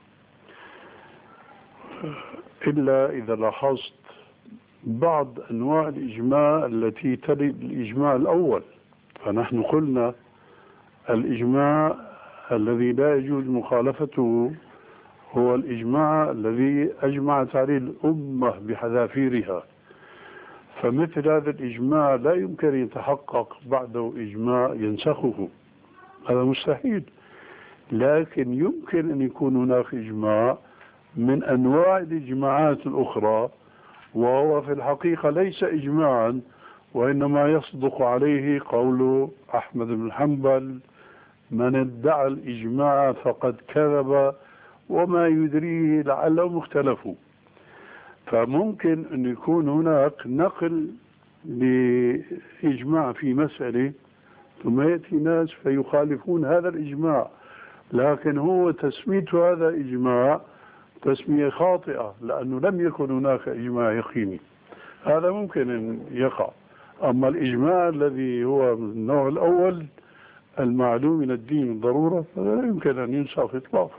إلا إذا لاحظت بعض أنواع الإجماع التي تلي الإجماع الأول. فنحن قلنا الإجماع الذي لا يجوز مخالفته هو الإجماع الذي أجمعت عليه الأمة بحذافيرها، فمثل هذا الإجماع لا يمكن يتحقق بعده إجماع ينسخه، هذا مستحيل. لكن يمكن أن يكون هناك إجماع من أنواع الإجماعات الأخرى، وهو في الحقيقة ليس إجماعا وإنما يصدق عليه قول أحمد بن حنبل من ادعى الإجماع فقد كذب وما يدريه لعلهم اختلفوا. فممكن أن يكون هناك نقل لإجماع في مسألة ثم يأتي ناس فيخالفون هذا الإجماع، لكن هو تسمية هذا إجماع تسمية خاطئة لأنه لم يكن هناك إجماع يقيني، هذا ممكن أن يقع. أما الإجماع الذي هو من النوع الأول المعلوم من الدين بالضرورة فلا يمكن أن ينسخ إطلاقا.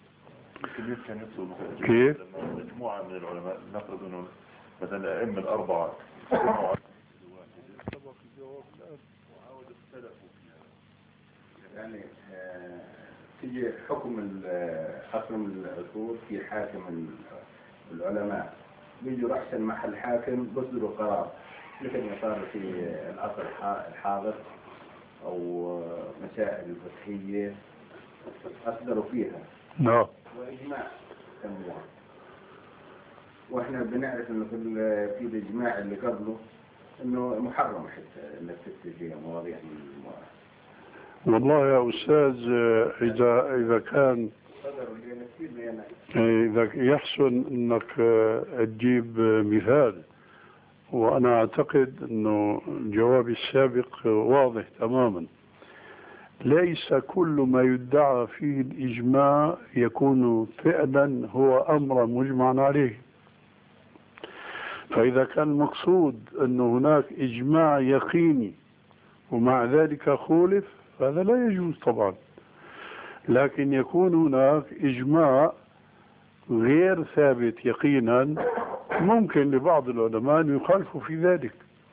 كيف؟ مجموعة من العلماء نفرض أنه مثلا الأئمة الأربعة يعني تيجي حكم حكم العصور في حاكم العلماء بيجوا أحسن محل حاكم بصدروا قرار مثل ما صار في العصر الحاضر أو مسائل فقهية أصدروا فيها نعم وإجماع سموه، وإحنا بنعرف إنه في في الإجماع اللي قبله إنه محرم حتى إنك تكتب فيها مواضيع من المواضيع. والله يا أستاذ، إذا إذا كان إذا يحسن أنك تجيب مثال، وأنا أعتقد أنه جوابي السابق واضح تماما. ليس كل ما يدعى فيه الإجماع يكون فعلا هو أمر مجمع عليه. فإذا كان المقصود أن هناك إجماع يقيني ومع ذلك خولف، فهذا لا يجوز طبعا. لكن يكون هناك إجماع غير ثابت يقينا، ممكن لبعض العلماء أن يخالفوا في ذلك.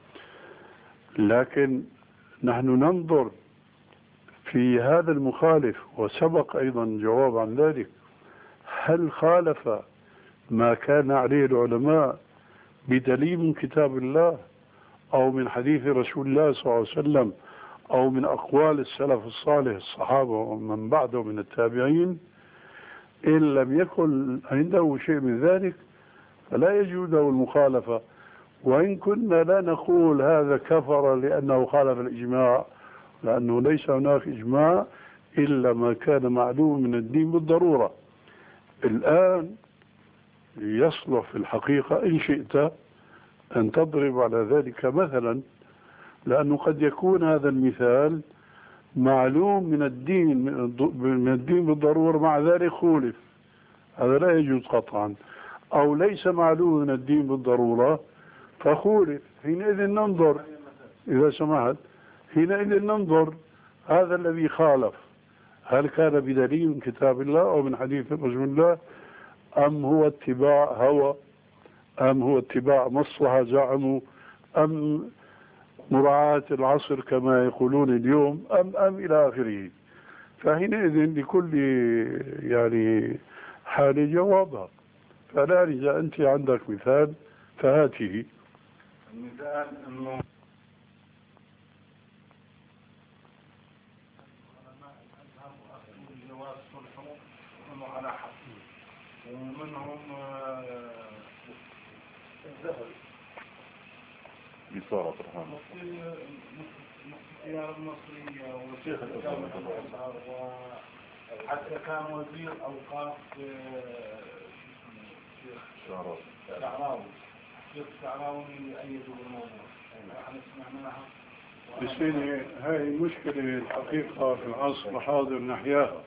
لكن نحن ننظر في هذا المخالف، وسبق أيضا جواب عن ذلك، هل خالف ما كان عليه العلماء بدليل من كتاب الله أو من حديث رسول الله صلى الله عليه وسلم أو من أقوال السلف الصالح الصحابة ومن بعده من التابعين؟ إن لم يكن عنده شيء من ذلك فلا يجوز له المخالفة. وإن كنا لا نقول هذا كفر لأنه خالف الإجماع، لأنه ليس هناك إجماع إلا ما كان معلوم من الدين بالضرورة. الآن يصلح في الحقيقة إن شئت أن تضرب على ذلك مثلا، لأنه قد يكون هذا المثال معلوم من الدين من الدين بالضرورة، مع ذلك خولف، هذا لا يجوز قطعا. أو ليس معلوم من الدين بالضرورة فخولف، حينئذ ننظر إذا سمحت حينئذ ننظر هذا الذي خالف هل كان بدليل من كتاب الله أو من حديث رسول الله، أم هو اتباع هوى، أم هو اتباع مصلحة زعموا، أم مراعاة العصر كما يقولون اليوم، أم أم إلى آخره. فحينئذ لكل يعني حال جوابها. فالآن إذا أنت عندك مثال فهاته. المثال أنه على حق، ومنهم الذهب يسار عبد الرحمن السيارة المصرية وشيخ الإسلام، وحتى كان وزير أوقاف شيخ شعراوي شيخ شعراوي يأيدوا بالموضوع. احنا سمعناها. بسيني هاي مشكلة الحقيقة في العصر الحاضر نحياها.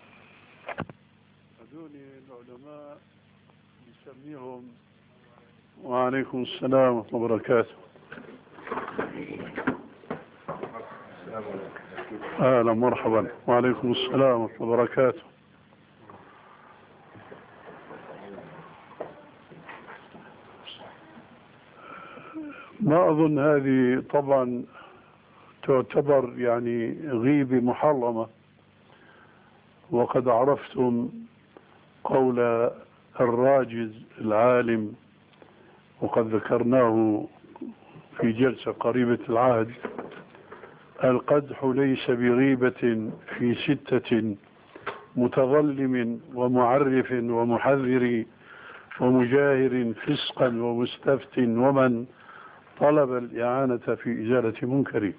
هذول العلماء نسميهم. وعليكم السلام ورحمة الله وبركاته. أهلا مرحبا. وعليكم السلام ورحمة الله وبركاته. ما أظن هذه طبعا تعتبر يعني غيبة محرمة، وقد عرفتم قول الراجز العالم، وقد ذكرناه في جلسة قريبة العهد: القدح ليس بغيبة في ستة، متظلم ومعرف ومحذر ومجاهر فسقا ومستفت ومن طلب الإعانة في إزالة منكر.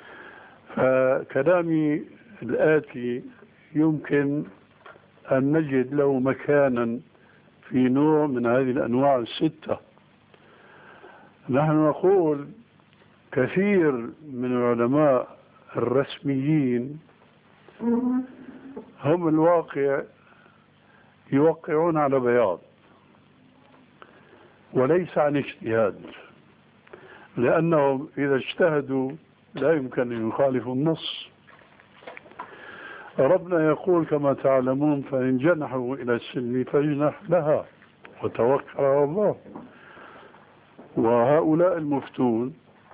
فكلامي الآتي يمكن أن نجد له مكانا في نوع من هذه الأنواع الستة. نحن نقول كثير من العلماء الرسميين هم الواقع يوقعون على بياض وليس عن اجتهاد، لأنهم إذا اجتهدوا لا يمكن أن يخالفوا النص. ربنا يقول كما تعلمون: فإن جنحوا إلى السلم فاجنح لها وتوكل على الله. وهؤلاء المفتون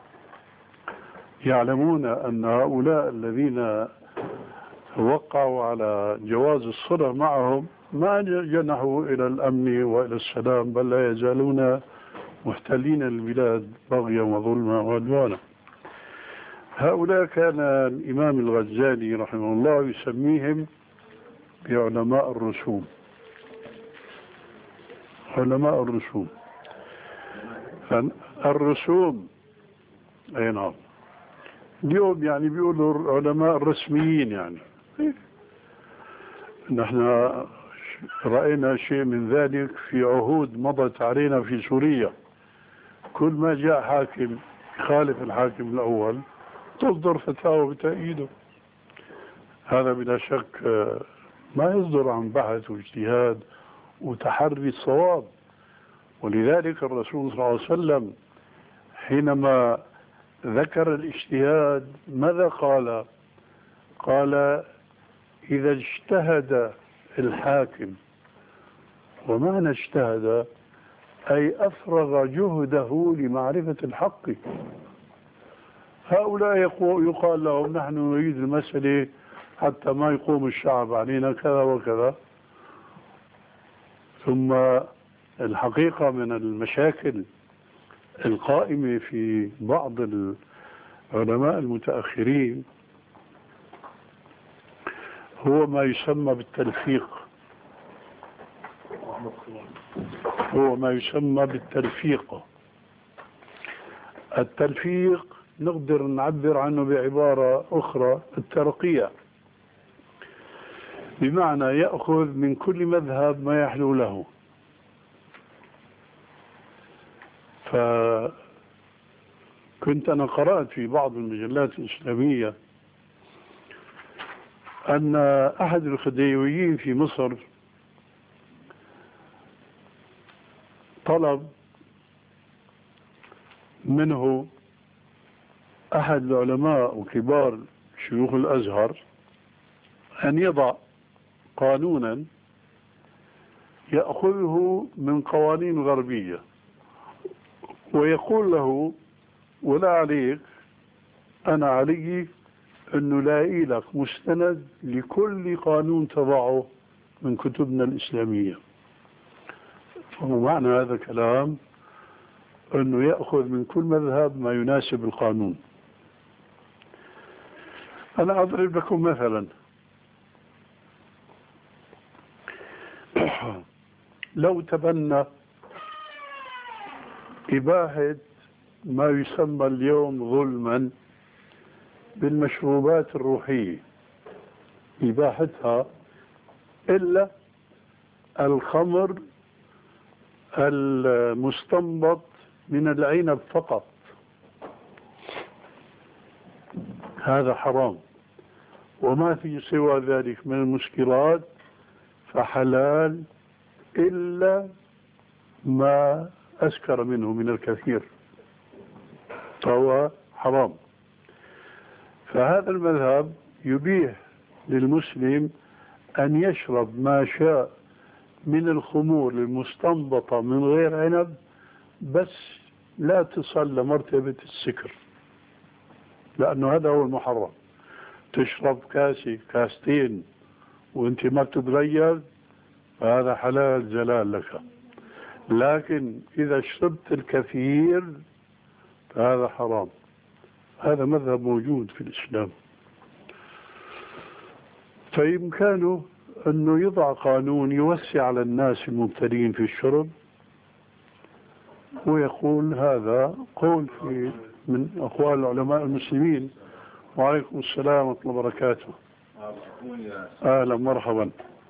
يعلمون أن هؤلاء الذين وقعوا على جواز الصلح معهم ما جنحوا إلى الأمن وإلى السلام، بل لا يزالون محتلين البلاد بغيا وظلما وعدوانا. هؤلاء كان الإمام الغزالي رحمه الله يسميهم بعلماء الرسوم. علماء الرسوم الرسوم أي نعم. اليوم يعني بيقولوا العلماء الرسميين يعني نحن رأينا شيء من ذلك في عهود مضت علينا في سوريا. كل ما جاء حاكم يخالف الحاكم الأول تصدر فتاوى بتأييده. هذا بلا شك ما يصدر عن بحث واجتهاد وتحري الصواب. ولذلك الرسول صلى الله عليه وسلم حينما ذكر الاجتهاد ماذا قال؟ قال إذا اجتهد الحاكم، ومعنى اجتهد أي أفرغ جهده لمعرفة الحق. هؤلاء يقال لهم نحن نريد المسألة حتى ما يقوم الشعب علينا كذا وكذا. ثم الحقيقة من المشاكل القائمة في بعض العلماء المتأخرين هو ما يسمى بالتلفيق. هو ما يسمى بالتلفيق. التلفيق نقدر نعبر عنه بعبارة أخرى الترقية، بمعنى يأخذ من كل مذهب ما يحلو له. فكنت أنا قرأت في بعض المجلات الإسلامية أن أحد الخديويين في مصر طلب منه أحد العلماء وكبار شيوخ الأزهر أن يضع قانونا يأخذه من قوانين غربية ويقول له ولا عليك، أنا علي أنه لاقي لك مستند لكل قانون تضعه من كتبنا الإسلامية. ومعنى هذا الكلام أنه يأخذ من كل مذهب ما يناسب القانون. أنا أضرب لكم مثلا، لو تبنى إباحة ما يسمى اليوم ظلما بالمشروبات الروحية، إباحتها إلا الخمر المستنبط من العنب فقط، هذا حرام. وما في سوى ذلك من المسكرات فحلال إلا ما أسكر منه من الكثير فهو حرام. فهذا المذهب يبيح للمسلم أن يشرب ما شاء من الخمور المستنبطة من غير عنب، بس لا تصل لمرتبة السكر، لأنه هذا هو المحرم. تشرب كاسي كاستين وانت ما بتتغير فهذا حلال جلال لك، لكن إذا شربت الكثير فهذا حرام. هذا مذهب موجود في الإسلام. فإمكانه أنه يضع قانون يوسع على الناس المبتدئين في الشرب، ويقول هذا قول في من أقوال العلماء المسلمين. وعليكم السلام ورحمة الله وبركاته. أهلا مرحبا.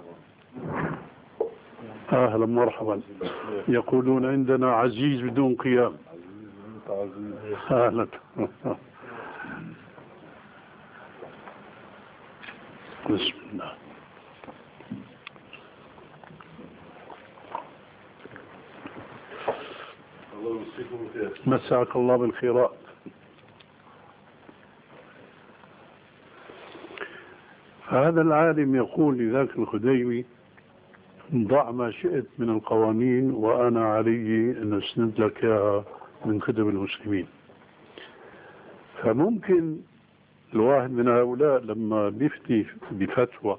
أهلا مرحبا. يقولون عندنا عزيز بدون قيام. أهلا. بسم الله. مساك الله بالخيرات. هذا العالم يقول لذاك الخديوي ضع ما شئت من القوانين وأنا علي أن أسند لك من كتب المسلمين. فممكن الواحد من هؤلاء لما بيفتي بفتوى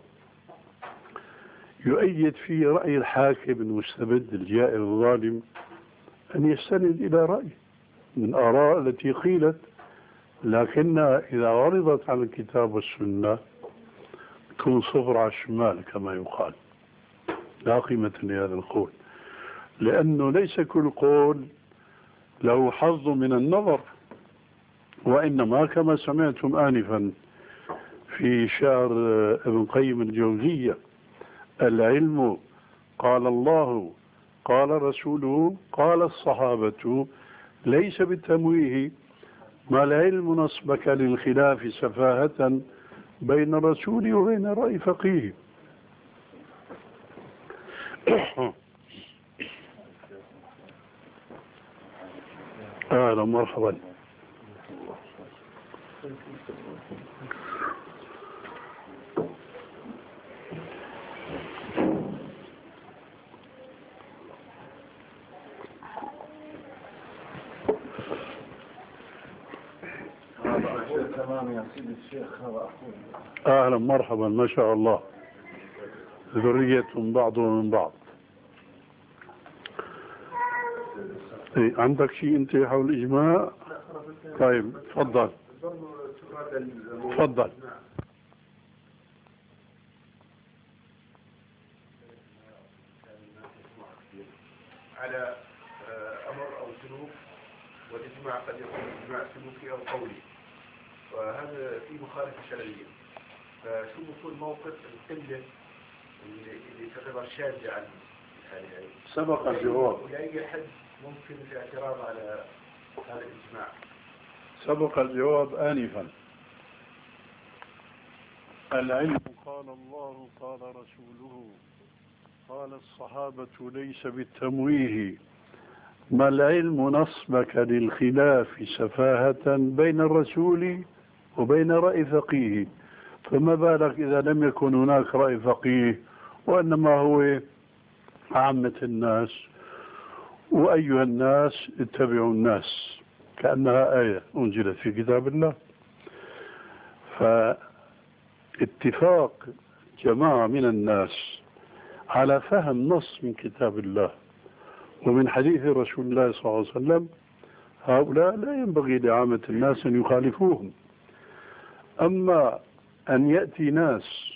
يؤيد في رأي الحاكم المستبد الجائر الظالم أن يستند إلى رأي من آراء التي قيلت، لكنها إذا عرضت على الكتاب والسنة تكون صفر على الشمال كما يقال، لا قيمة لهذا القول، لأنه ليس كل قول له حظ من النظر، وإنما كما سمعتم آنفا في شعر ابن قيم الجوزية: العلم قال الله قال رسوله قال الصحابة ليس بالتمويه، ما العلم نصبك للخلاف سفاهة بين الرسول وبين رأي فقيه. أهلا مرحبا. أهلا مرحبا، ما شاء الله، ذرية بعضهم من بعض. عندك شيء أنت حول الإجماع؟ طيب تفضل تفضل. على أمر أو سلوك، والإجماع قد يكون إجماع سلوكي أو قولي، وهذا في مخالفة شرعية. فشو بيكون موقف القلة اللي اللي تعتبر شاذة عن الحالة هذه؟ سبق الجواب. ولأي حد ممكن الاعتراض على هذا الإجماع؟ سبق الجواب آنفا. العلم قال الله قال رسوله قال الصحابة ليس بالتمويه، ما العلم نصبك للخلاف سفاهة بين الرسول وبين رأي فقيه. فما بالك إذا لم يكن هناك رأي فقيه وإنما هو عامة الناس، وأيها الناس اتبعوا الناس، كأنها آية أنزلت في كتاب الله. فاتفاق جماعة من الناس على فهم نص من كتاب الله ومن حديث رسول الله صلى الله عليه وسلم، هؤلاء لا ينبغي لعامة الناس أن يخالفوهم. أما أن يأتي ناس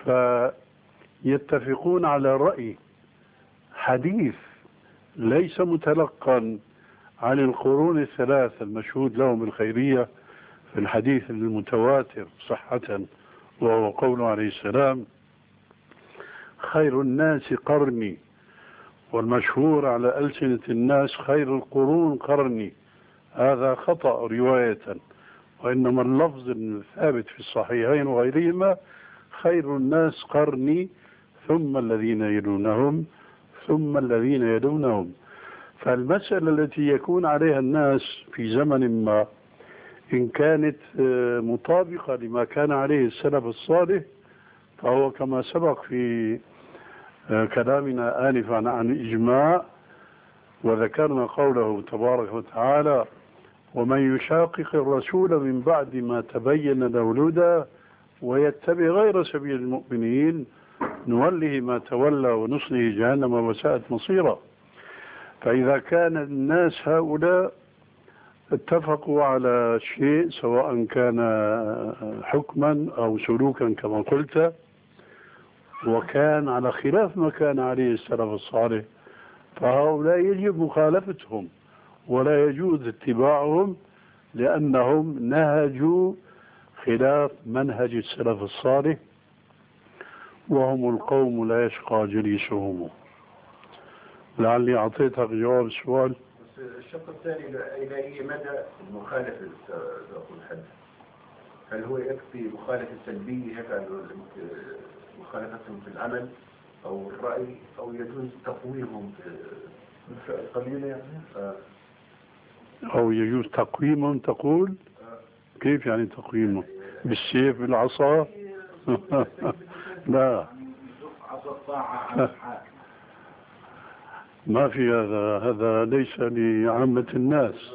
فيتفقون على رأي حديث ليس متلقا عن القرون الثلاثة المشهود لهم بالخيرية في الحديث المتواتر صحة، وهو قوله عليه السلام: خير الناس قرني، والمشهور على ألسنة الناس خير القرون قرني. هذا خطأ رواية، وإنما اللفظ الثابت في الصحيحين وغيرهما خير الناس قرني ثم الذين يلونهم ثم الذين يلونهم. فالمسألة التي يكون عليها الناس في زمن ما إن كانت مطابقة لما كان عليه السلف الصالح، فهو كما سبق في كلامنا آنفا عن الإجماع، وذكرنا قوله تبارك وتعالى: ومن يشاقق الرسول من بعد ما تبين له الهدى ويتبع غير سبيل المؤمنين نوله ما تولى ونصله جهنم وساءت مصيرا. فإذا كان الناس هؤلاء اتفقوا على شيء سواء كان حكما أو سلوكا كما قلت، وكان على خلاف ما كان عليه السلف الصالح، فهؤلاء يجب مخالفتهم ولا يجوز اتباعهم، لأنهم نهجوا خلاف منهج السلف الصالح، وهم القوم لا يشقى جليسهم. لعلي أعطيتك جواب السؤال. الشق الثاني: إلى أي مدى المخالفة تأخذ حد؟ هل هو يكفي مخالفة سلبية مخالفتهم في العمل أو الرأي، أو يجوز تقويمهم في القليل يعني؟ آه. أو يجوز تقويمهم تقول؟ آه. كيف يعني تقويمهم؟ بالسيف بالعصا؟ لا ما في هذا، هذا ليس لعامة الناس.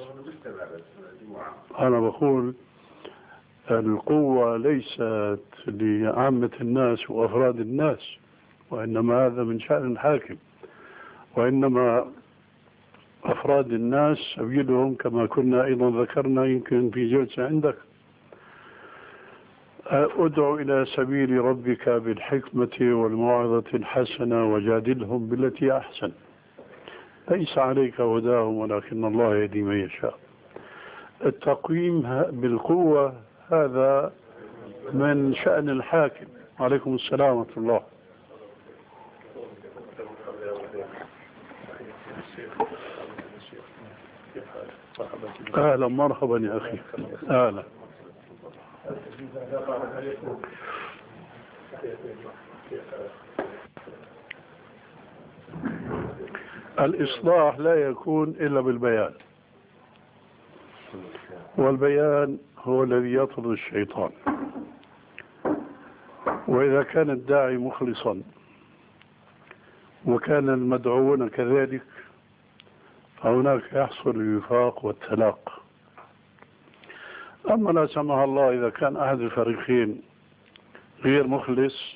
أنا بقول القوة ليست لعامة الناس وأفراد الناس، وإنما هذا من شأن الحاكم، وإنما أفراد الناس سبيلهم كما كنا أيضا ذكرنا يمكن في جلسة عندك: ادع إلى سبيل ربك بالحكمة والموعظة الحسنة وجادلهم بالتي أحسن، ليس عليك هداهم ولكن الله يهدي من يشاء. التقويم بالقوة هذا من شأن الحاكم. عليكم السلام ورحمة الله. أهلا مرحبا يا أخي. أهلا. الإصلاح لا يكون إلا بالبيان، والبيان هو الذي يطرد الشيطان. وإذا كان الداعي مخلصا وكان المدعوون كذلك فهناك يحصل الوفاق والتلاق. أما لا سمح الله إذا كان أحد الفريقين غير مخلص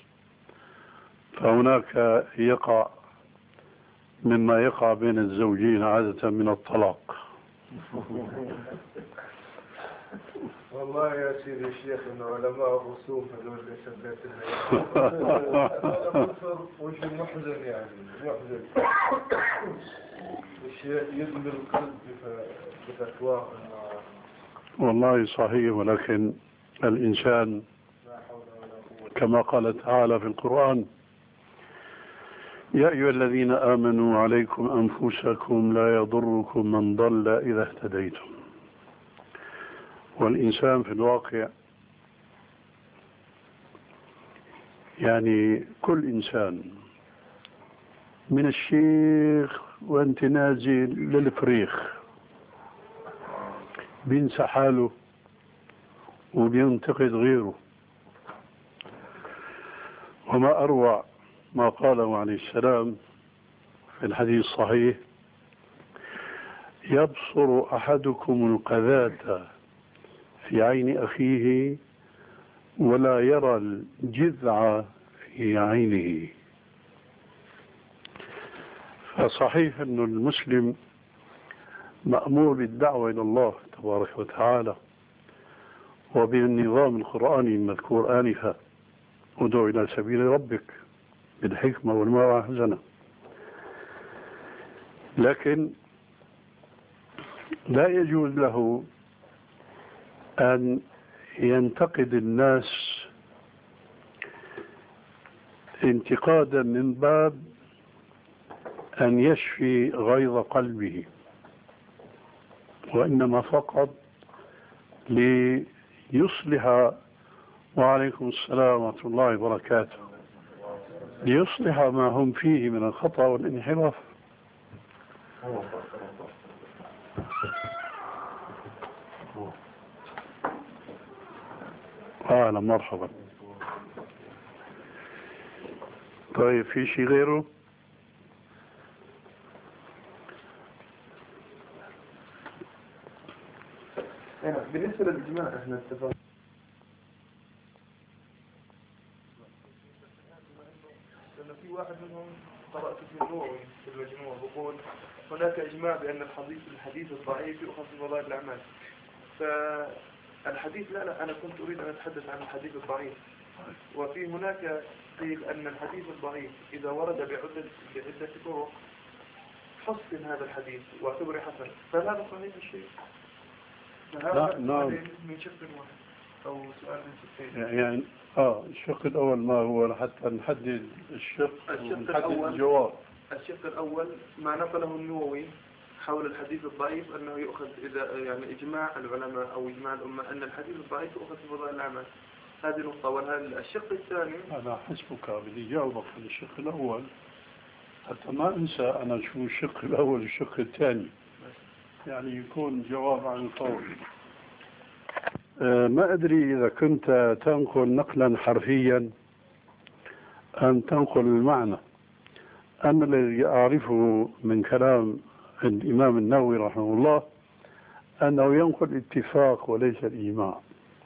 فهناك يقع مما يقع بين الزوجين عادة من الطلاق. والله يا سيدي الشيخ إن علماء الرسوم هذول اللي سميتنا وش محزن يعني محزن وش يدمر القلب بفتواه. والله صحيح، ولكن الإنسان كما قال تعالى في القرآن: يا أيها الذين آمنوا عليكم أنفسكم لا يضركم من ضل إذا اهتديتم. والإنسان في الواقع يعني كل إنسان من الشيخ وانت نازل للفريخ بينسى حاله وبينتقد غيره. وما أروع ما قاله عليه السلام في الحديث الصحيح: يبصر أحدكم القذاة في عين أخيه ولا يرى الجذع في عينه. فصحيح أن المسلم مأمور بالدعوة إلى الله تبارك وتعالى وبالنظام القرآني المذكور آنفا: ادعو إلى سبيل ربك بالحكمة والموعظة الحسنة. لكن لا يجوز له أن ينتقد الناس انتقادا من باب أن يشفي غيظ قلبه، وإنما فقط ليصلح. وعليكم السلام ورحمة الله وبركاته. ليصلح ما هم فيه من الخطأ والانحراف. أهلا مرحبا. طيب في شيء غيره؟ بالنسبة للإجماع احنا اتفقنا لأن في واحد منهم قرأت في النووي في المجموع بقول هناك إجماع بأن الحديث الحديث الضعيف يؤخذ في فضائل الأعمال. فالحديث لا لا أنا كنت أريد أن أتحدث عن الحديث الضعيف. وفي هناك قيل أن الحديث الضعيف إذا ورد بعدة بعدة طرق حسن هذا الحديث واعتبره حسن، فهذا صحيح الشيء. لا نعم. من شق واحد أو سؤال من شقين. يعني آه الشق الأول ما هو حتى نحدد الشق ونحدد الجواب. الشق الأول ما نقله النووي حول الحديث الضعيف أنه يؤخذ إذا يعني إجماع العلماء أو إجماع الأمة أن الحديث الضعيف يؤخذ في فضائل الأعمال. هذه نقطة. وهذا الشق الثاني أنا حسبك بدي جاوبك في الشق الأول حتى ما أنسى أنا شو الشق الأول والشق الثاني، يعني يكون جواب عن الفور. أه ما أدري إذا كنت تنقل نقلا حرفيا أم تنقل المعنى. أما الذي أعرفه من كلام الإمام النووي رحمه الله أنه ينقل اتفاق وليس الإجماع.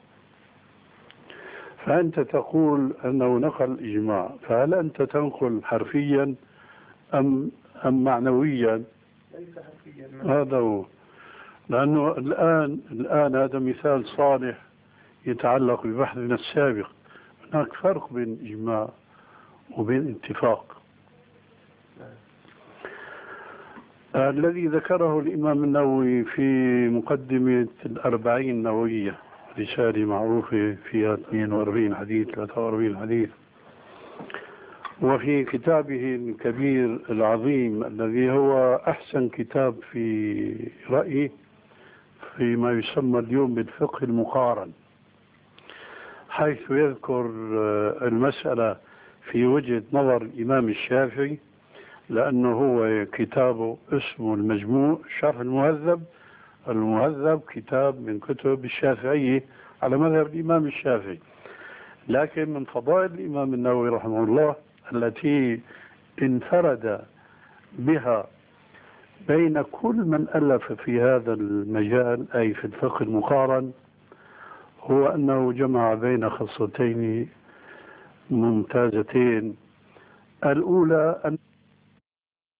فأنت تقول أنه نقل إجماع، فهل أنت تنقل حرفيا أم أم معنويا؟ ليس حرفيا. هذا هو. لأنه الآن الآن هذا مثال صالح يتعلق ببحثنا السابق. هناك فرق بين إجماع وبين اتفاق. الذي ذكره الإمام النووي في مقدمة الأربعين النووية، رسالة معروفة فيها اثنين وأربعين حديث ثلاثة وأربعين حديث، وفي كتابه الكبير العظيم الذي هو أحسن كتاب في رأيي فيما يسمى اليوم بالفقه المقارن، حيث يذكر المسألة في وجهة نظر الإمام الشافعي، لأنه هو كتابه اسمه المجموع شرح المهذب. المهذب كتاب من كتب الشافعية على مذهب الإمام الشافعي، لكن من فضائل الإمام النووي رحمه الله التي انفرد بها بين كل من ألف في هذا المجال أي في الفقه المقارن، هو أنه جمع بين خصتين ممتازتين. الأولى أن